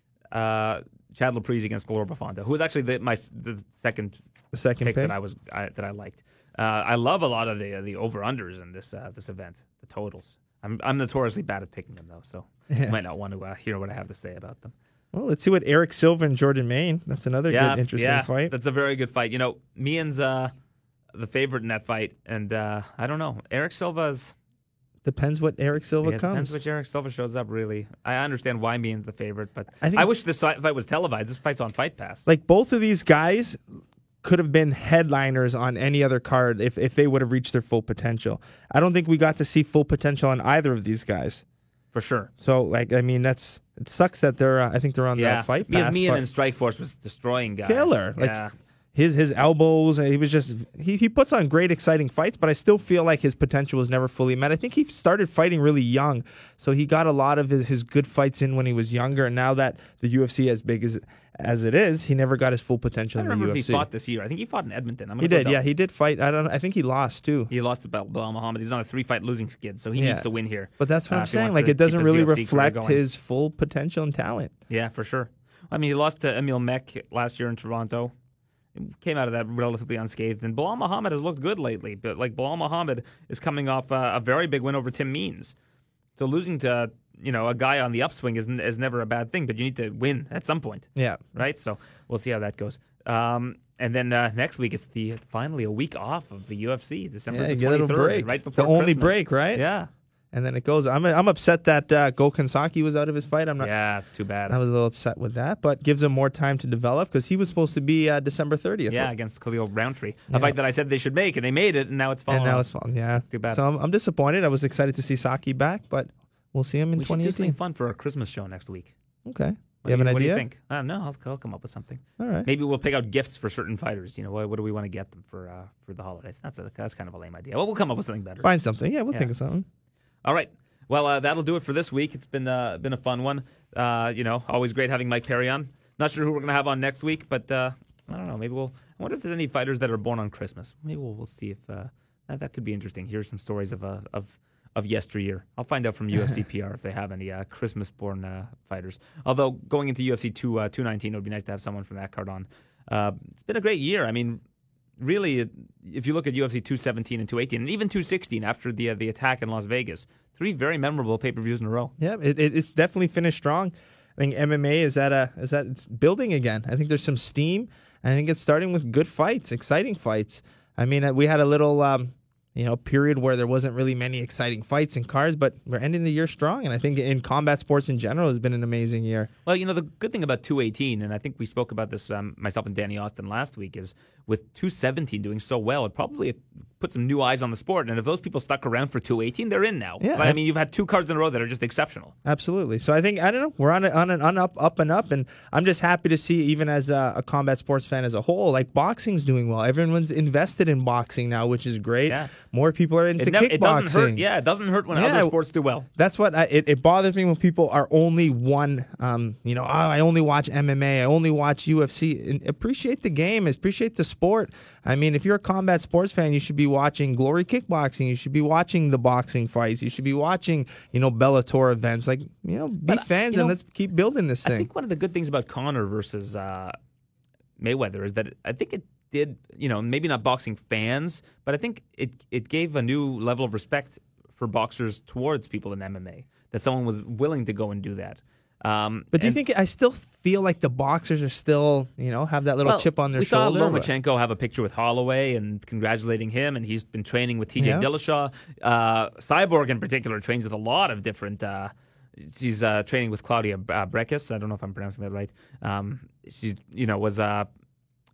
uh, Chad Laprise against Glorba Fonda, who was actually the, my the second the second pick, pick. that I was I, that I liked. Uh, I love a lot of the the over unders in this uh, this event, the totals. I'm I'm notoriously bad at picking them though, so Yeah. you might not want to uh, hear what I have to say about them. Well, let's see what Eric Silva and Jordan Maine. That's another Yeah, good, interesting yeah, fight. That's a very good fight. You know, Mian's uh, the favorite in that fight, and uh, I don't know. Eric Silva's. Depends what Eric Silva Yeah, it comes. depends which Eric Silva shows up, really. I understand why Mian's the favorite, but I I, think- wish this fight was televised. This fight's on Fight Pass. Like both of these guys could have been headliners on any other card if, if they would have reached their full potential. I don't think we got to see full potential on either of these guys. for sure. So, like, I mean, that's it sucks that they're. Uh, I think they're on Yeah, the Fight because Pass. Mian but and Strikeforce was destroying guys. killer. Like yeah. his his elbows. He was just he he puts on great, exciting fights. But I still feel like his potential was never fully met. I think he started fighting really young, so he got a lot of his, his good fights in when he was younger. And now that the U F C as big as as it is, he never got his full potential I don't in the remember U F C. if he fought this year. I think he fought in Edmonton. I'm He gonna did, go yeah, double. he did fight. I don't. I think he lost too. He lost to Bel- Bilal Muhammad. He's on a three-fight losing skid, so he Yeah. needs to win here. But that's what uh, I'm if he saying. wants Like to it doesn't keep his really U F C career reflect going. his full potential and talent. Yeah, for sure. I mean, he lost to Emil Mech last year in Toronto. Came out of that relatively unscathed. And Bilal Muhammad has looked good lately. But like Bilal Muhammad is coming off uh, a very big win over Tim Means. So losing to you know a guy on the upswing is, is never a bad thing. But you need to win at some point, Yeah. right? So we'll see how that goes. Um, and then uh, next week it's the finally a week off of the U F C, December Yeah, the you get a little twenty-third, break. right before The only Christmas. break, right? Yeah, And then it goes. I'm I'm upset that uh, Gokensaki was out of his fight. I'm not. yeah, it's too bad. I was a little upset with that, but gives him more time to develop because he was supposed to be uh, December thirtieth. Yeah, against Khalil Roundtree, a Yeah. fight that I said they should make, and they made it, and now it's fallen. and now off. it's fun. Yeah, Too bad. So I'm, I'm disappointed. I was excited to see Saki back, but we'll see him in We should do twenty something eighteen. fun for our Christmas show next week. Okay. What You do have an What do you idea? think? Uh, no, I'll, I'll come up with something. All right. Maybe we'll pick out gifts for certain fighters. You know, what, what do we want to get them for uh, for the holidays? That's a, that's kind of a lame idea. Well, we'll come up with something better. Find something. Yeah, we'll Yeah. think of something. All right. Well, uh, that'll do it for this week. It's been uh, been a fun one. Uh, you know, always great having Mike Perry on. Not sure who we're going to have on next week, but uh, I don't know. Maybe we'll. I wonder if there's any fighters that are born on Christmas. Maybe we'll, we'll see if uh, that, that could be interesting. Here's some stories of uh, of of yesteryear. I'll find out from U F C P R if they have any uh, Christmas-born uh, fighters. Although going into U F C two uh, two nineteen, it would be nice to have someone from that card on. Uh, it's been a great year. I mean, really, if you look at U F C two seventeen and two eighteen, and even two sixteen after the uh, the attack in Las Vegas, three very memorable pay-per-views in a row. Yeah, it, it, it's definitely finished strong. I think M M A is at a is that it's building again. I think there's some steam. I think it's starting with good fights, exciting fights. I mean, uh, we had a little um, you know period where there wasn't really many exciting fights in cars, but we're ending the year strong. And I think in combat sports in general has been an amazing year. Well, you know, the good thing about two eighteen, and I think we spoke about this, um, myself and Danny Austin last week, is with two seventeen doing so well, it probably put some new eyes on the sport. And if those people stuck around for two eighteen, they're in now. Yeah. I mean, you've had two cards in a row that are just exceptional. Absolutely. So I think I don't know. We're on a, on an on up up and up, and I'm just happy to see, even as a, a combat sports fan as a whole, like boxing's doing well. Everyone's invested in boxing now, which is great. Yeah. More people are into It, never, kickboxing. it doesn't hurt. Yeah, it doesn't hurt when Yeah. other sports do well. That's what I, it, it bothers me when people are only one. Um, you know, oh, I only watch M M A. I only watch U F C. And appreciate the game. Appreciate the sport. I mean, if you're a combat sports fan, you should be watching Glory Kickboxing. You should be watching the boxing fights. You should be watching, you know, Bellator events. Like, you know, be But, fans you and know, let's keep building this I thing. think one of the good things about Conor versus uh, Mayweather is that I think it did, you know, maybe not boxing fans, but I think it it gave a new level of respect for boxers towards people in M M A, that someone was willing to go and do that. Um, But do you and- think I still feel like the boxers are still, you know, have that little Well, chip on their we shoulder? saw Lomachenko have a picture with Holloway and congratulating him, and he's been training with T J Yeah. Dillashaw. Uh, Cyborg in particular trains with a lot of different. Uh, she's uh, training with Claudia uh, Breckus. I don't know if I'm pronouncing that right. Um, she's you know was uh,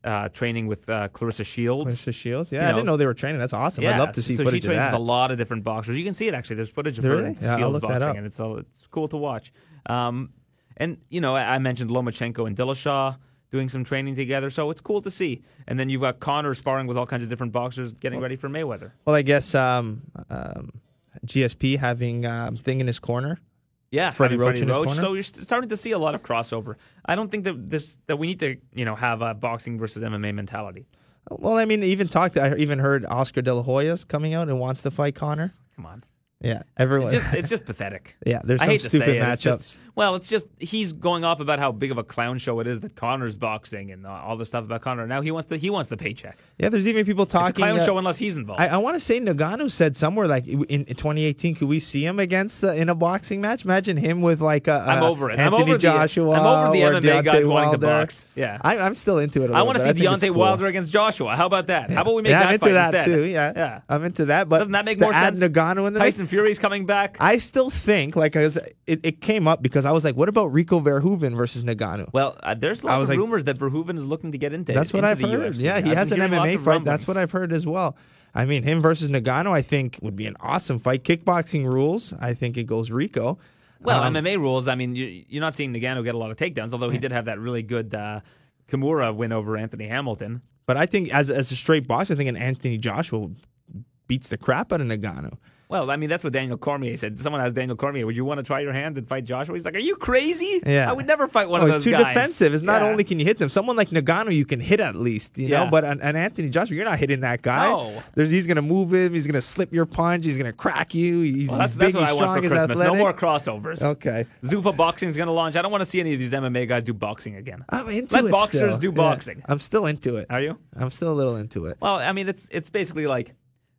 uh, training with uh, Clarissa Shields. Clarissa Shields. Yeah, You I know, didn't know they were training. That's awesome. Yeah, I'd love to see so footage she trains of with that. a lot of different boxers. You can see it actually. There's footage of Really? her Yeah, I'll Shields look that boxing, up. and it's all, it's cool to watch. Um, and you know, I, I mentioned Lomachenko and Dillashaw doing some training together, so it's cool to see. And then you've got Conor sparring with all kinds of different boxers, getting ready for Mayweather. Well, I guess um, um, G S P having um, Thing in his corner. Yeah, Freddie having Roach in his Roach. corner. So you're st- starting to see a lot of crossover. I don't think that this that we need to you know have a boxing versus M M A mentality. Well, I mean, even talked. I even heard Oscar De La Hoya's coming out and wants to fight Conor. Come on. Yeah, everyone. It's just, it's just pathetic. Yeah, there's I some hate to stupid say it. It's matchups. just- well, it's just he's going off about how big of a clown show it is that Connor's boxing and uh, all the stuff about Connor. Now he wants the he wants the paycheck. Yeah, there's even people It's a talking. clown uh, show unless he's involved. I, I want to say Nagano said somewhere like in, in twenty eighteen, could we see him against uh, in a boxing match? Imagine him with like a, I'm a over it. Anthony I'm over Joshua. the I'm over the or M M A guys Deontay wanting to Wilder. box. Yeah, I, I'm still into it. A I want to see bit. think it's Deontay cool. Wilder against Joshua. How about that? How about we make yeah, that I'm into fight that instead? too. Yeah. yeah. I'm into that. But Doesn't that make to more add sense? Nagano in the mix, Tyson Fury's coming back. I still think like I was, it, it came up because I was like, what about Rico Verhoeven versus Nagano? Well, uh, there's I lots was of like- rumors that Verhoeven is looking to get into. That's what into I've the heard. U F C. Yeah, he I've has been an hearing M M A lots of fight. That's rumblings. what I've heard as well. I mean, him versus Nagano, I think would be an awesome fight. Kickboxing rules, I think it goes Rico. Well, Um, M M A rules. I mean, you, you're not seeing Nagano get a lot of takedowns, although he did have that really good uh, Kimura win over Anthony Hamilton. But I think as as a straight boxer, I think an Anthony Joshua beats the crap out of Nagano. Well, I mean, that's what Daniel Cormier said. Someone asked Daniel Cormier, would you want to try your hand and fight Joshua? He's like, are you crazy? Yeah. I would never fight one Oh, of he's those too guys. defensive. It's not Yeah. only can you hit them. Someone like Nagano, you can hit at least, you Yeah. know. But an, an Anthony Joshua, you're not hitting that guy. No. There's, he's going to move him. He's going to slip your punch. He's going to crack you. He's, Well, that's, he's that's big. what He's I strong. want for He's Christmas. athletic. No more crossovers. Okay. Zuffa Boxing is going to launch. I don't want to see any of these M M A guys do boxing again. I'm into Let it boxers still. do Yeah. boxing. I'm still into it. Are you? I'm still a little into it. Well, I mean, it's it's basically like,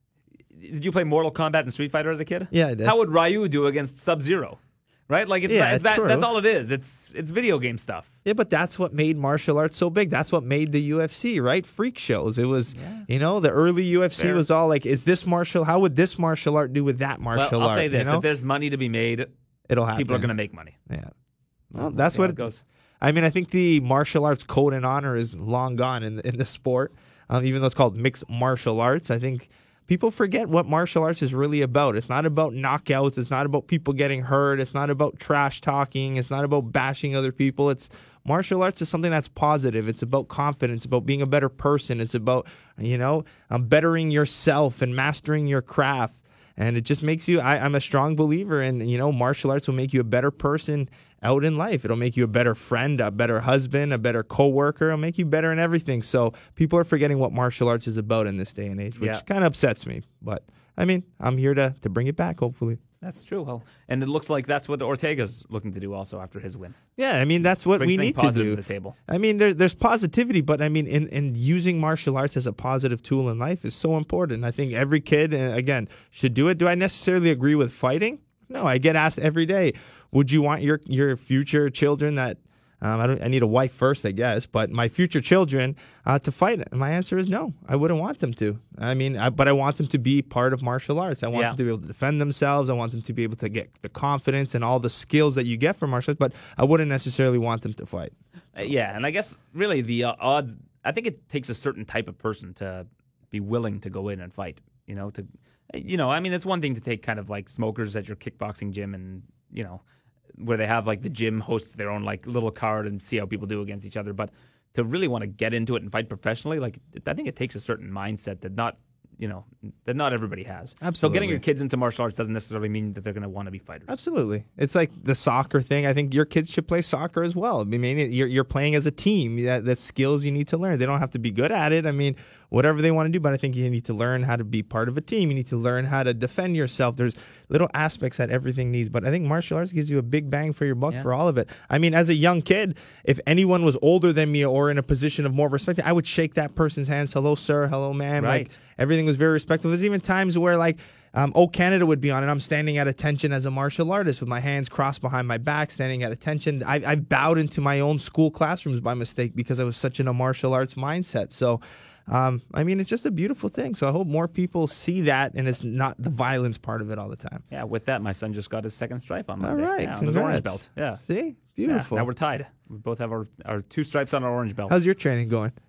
did you play Mortal Kombat and Street Fighter as a kid? Yeah, I did. How would Ryu do against Sub-Zero? Right? Like, it's Yeah, that, it's that, true. that's all it is. It's it's video game stuff. Yeah, but that's what made martial arts so big. That's what made the U F C, right? Freak shows. It was, you know, the early U F C fair. was all like, is this martial, how would this martial art do with that martial well, I'll art? say this: you know? if there's money to be made, It'll happen. people are going to make money. Yeah. Well, We'll that's see how what it goes. I mean, I think the martial arts code and honor is long gone in, in the sport. Um, even though it's called mixed martial arts, I think people forget what martial arts is really about. It's not about knockouts. It's not about people getting hurt. It's not about trash talking. It's not about bashing other people. It's martial arts is something that's positive. It's about confidence, about being a better person. It's about, you know, um, bettering yourself and mastering your craft. And it just makes you, I, I'm a strong believer in, you know, martial arts will make you a better person out in life. It'll make you a better friend, a better husband, a better coworker. It'll make you better in everything. So people are forgetting what martial arts is about in this day and age, which Yeah. kind of upsets me. But I mean, I'm here to, to bring it back, hopefully. That's true. Well, and it looks like that's what Ortega's looking to do also after his win. Yeah, I mean, that's what Brings we something need to positive do. to the table. I mean, there, there's positivity, but I mean, in, in using martial arts as a positive tool in life is so important. I think every kid, uh, again, should do it. Do I necessarily agree with fighting? No, I get asked every day, would you want your, your future children that, um, I, don't, I need a wife first, I guess, but my future children uh, to fight? And my answer is no, I wouldn't want them to. I mean, I, but I want them to be part of martial arts. I want Yeah. them to be able to defend themselves. I want them to be able to get the confidence and all the skills that you get from martial arts, but I wouldn't necessarily want them to fight. Uh, yeah, and I guess really the uh, odds. I think it takes a certain type of person to be willing to go in and fight. You know, to you know, I mean, it's one thing to take kind of like smokers at your kickboxing gym, and you know, where they have like the gym hosts their own like little card and see how people do against each other. But to really want to get into it and fight professionally, like I think it takes a certain mindset that not. You know, that not everybody has. So Absolutely. getting your kids into martial arts doesn't necessarily mean that they're going to want to be fighters. Absolutely. It's like the soccer thing. I think your kids should play soccer as well. I mean, you're, you're playing as a team. That, that's skills you need to learn. They don't have to be good at it. I mean, whatever they want to do, but I think you need to learn how to be part of a team. You need to learn how to defend yourself. There's little aspects that everything needs, but I think martial arts gives you a big bang for your buck Yeah. for all of it. I mean, as a young kid, if anyone was older than me or in a position of more respect, I would shake that person's hands. Hello, sir. Hello, ma'am. Right. Like, everything was very respectful. There's even times where, like, um, Oh Canada would be on, and I'm standing at attention as a martial artist with my hands crossed behind my back, standing at attention. I, I've bowed into my own school classrooms by mistake because I was such in a martial arts mindset. So, um, I mean, it's just a beautiful thing. So I hope more people see that, and it's not the violence part of it all the time. Yeah, with that, my son just got his second stripe on All Monday. right, yeah, on his orange congrats. belt. Yeah. See? Yeah, Beautiful. now we're tied. We both have our, our two stripes on our orange belt. How's your training going?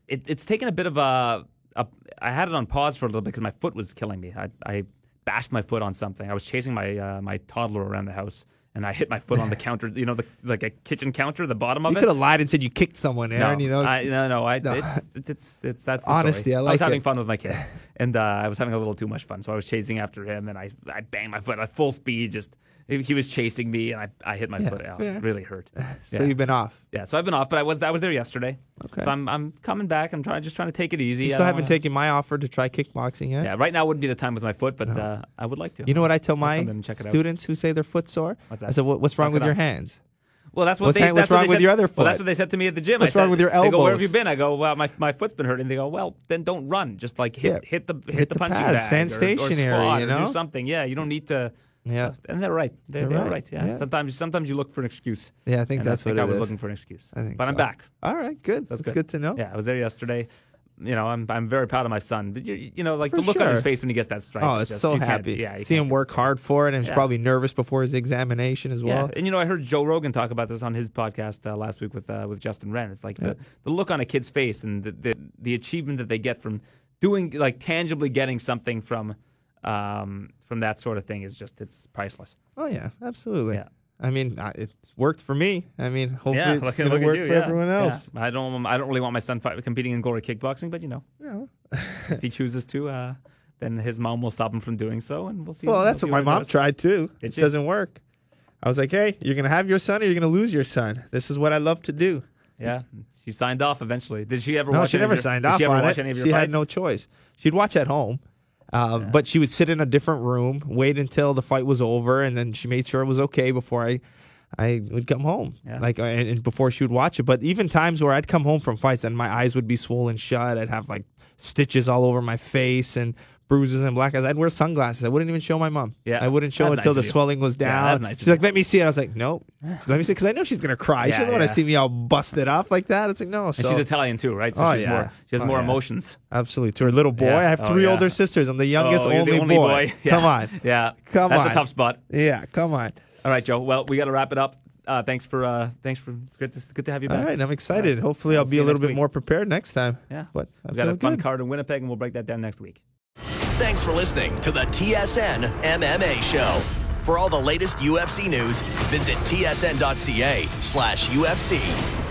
it, it's taken a bit of a, a. I had it on pause for a little bit because my foot was killing me. I, I bashed my foot on something. I was chasing my uh, my toddler around the house, and I hit my foot on the counter. You know, the like a kitchen counter, the bottom of You it. could have lied and said you kicked someone, Aaron. No, you know, I, no, no, I, No. It's, it's, it's, that's the Honesty, story. I like was having it. fun with my kid, and uh, I was having a little too much fun, so I was chasing after him, and I, I banged my foot at full speed. Just he was chasing me, and I, I hit my foot out. yeah. It really hurt. so yeah. you've been off. Yeah, so I've been off, but I was, I was there yesterday. Okay. So I'm, I'm coming back. I'm trying, just trying to take it easy. You I still don't haven't wanna- taken my offer to try kickboxing yet? Yeah, right now wouldn't be the time with my foot, but uh, I would like to. You know what I tell I'll my come in and check it out. students who say their foot sore? What's that? I said, what, what's wrong Suck with it your up. hands? Well, that's what What's they. hang- what's that's what wrong they with said- your other Well, that's foot? what they said to me at the gym. What's I wrong said, with your They go, where have elbows? you been? I go, well, my, my foot's been hurting. They go, well, then don't run. Just like hit Yeah. hit the hit, Hit the the punching pad. bag. Stand or, stationary, or squat you or know? do something. Yeah, you don't need to. Yeah. And they're right. They're, They're they're right. right. Yeah. Yeah. Sometimes sometimes you look for an excuse. Yeah, I think And that's I think what I it was is. looking for an excuse. I think but I'm so. back. All right, good. That's, good. good to know. Yeah, I was there yesterday. You know, I'm I'm very proud of my son. But you, you know, like For the look on his sure. face when he gets that strike. Oh, is it's just- so you can't- happy. Yeah, you See can't- him work hard for it, and he's Yeah. probably nervous before his examination as well. Yeah, and you know, I heard Joe Rogan talk about this on his podcast uh, last week with uh, with Justin Wren. It's like the, the look on a kid's face and the, the the achievement that they get from doing, like tangibly getting something from um, from that sort of thing is just it's priceless. Oh yeah, absolutely. Yeah. I mean, I- it's worked for me. I mean, hopefully yeah, it's look, going look to at work you, for yeah, everyone yeah. else. I don't I don't really want my son fight, competing in glory kickboxing, but you know, Yeah. if he chooses to, uh, then his mom will stop him from doing so, and we'll see. Well, we'll that's see what my he mom does. tried too. Did It she? doesn't work. I was like, hey, you're going to have your son or you're going to lose your son. This is what I love to do. Yeah, she signed off eventually. Did she ever? No, watch she any of never your- signed did off she ever on watch it. any of your She had fights? no choice. She'd watch at home, uh, Yeah. but she would sit in a different room, wait until the fight was over, and then she made sure it was okay before I, I would come home. Yeah. Like, uh, and, and before she would watch it. But even times where I'd come home from fights and my eyes would be swollen shut, I'd have like stitches all over my face and bruises and black eyes. I'd wear sunglasses. I wouldn't even show my mom. Yeah. I wouldn't show That's until nice the of you. swelling was Yeah, down. that's nice of She's you. like, let me see it. I was like, nope. Let me see, because I know she's gonna cry. Yeah, she doesn't want yeah. to see me all busted up like that. It's like no. So And she's Italian too, right? So Oh, she's yeah. more. She has Oh, more yeah. emotions. absolutely to her little boy. Yeah. I have Oh, three yeah. older sisters. I'm the youngest, oh, you're only, the only boy. Yeah. Come on. Yeah. Come That's on. a tough spot. Yeah, come on. All right, Joe. Well, we got to wrap it up. Uh, thanks for. Uh, thanks for. It's good to, it's good to have you back. All right, I'm excited. All right. Hopefully, I'll I'll see be you a little next bit week. more prepared next time. Yeah. But I We've got a feel fun good. card in Winnipeg, and we'll break that down next week. Thanks for listening to the T S N M M A Show. For all the latest U F C news, visit T S N dot C A slash U F C.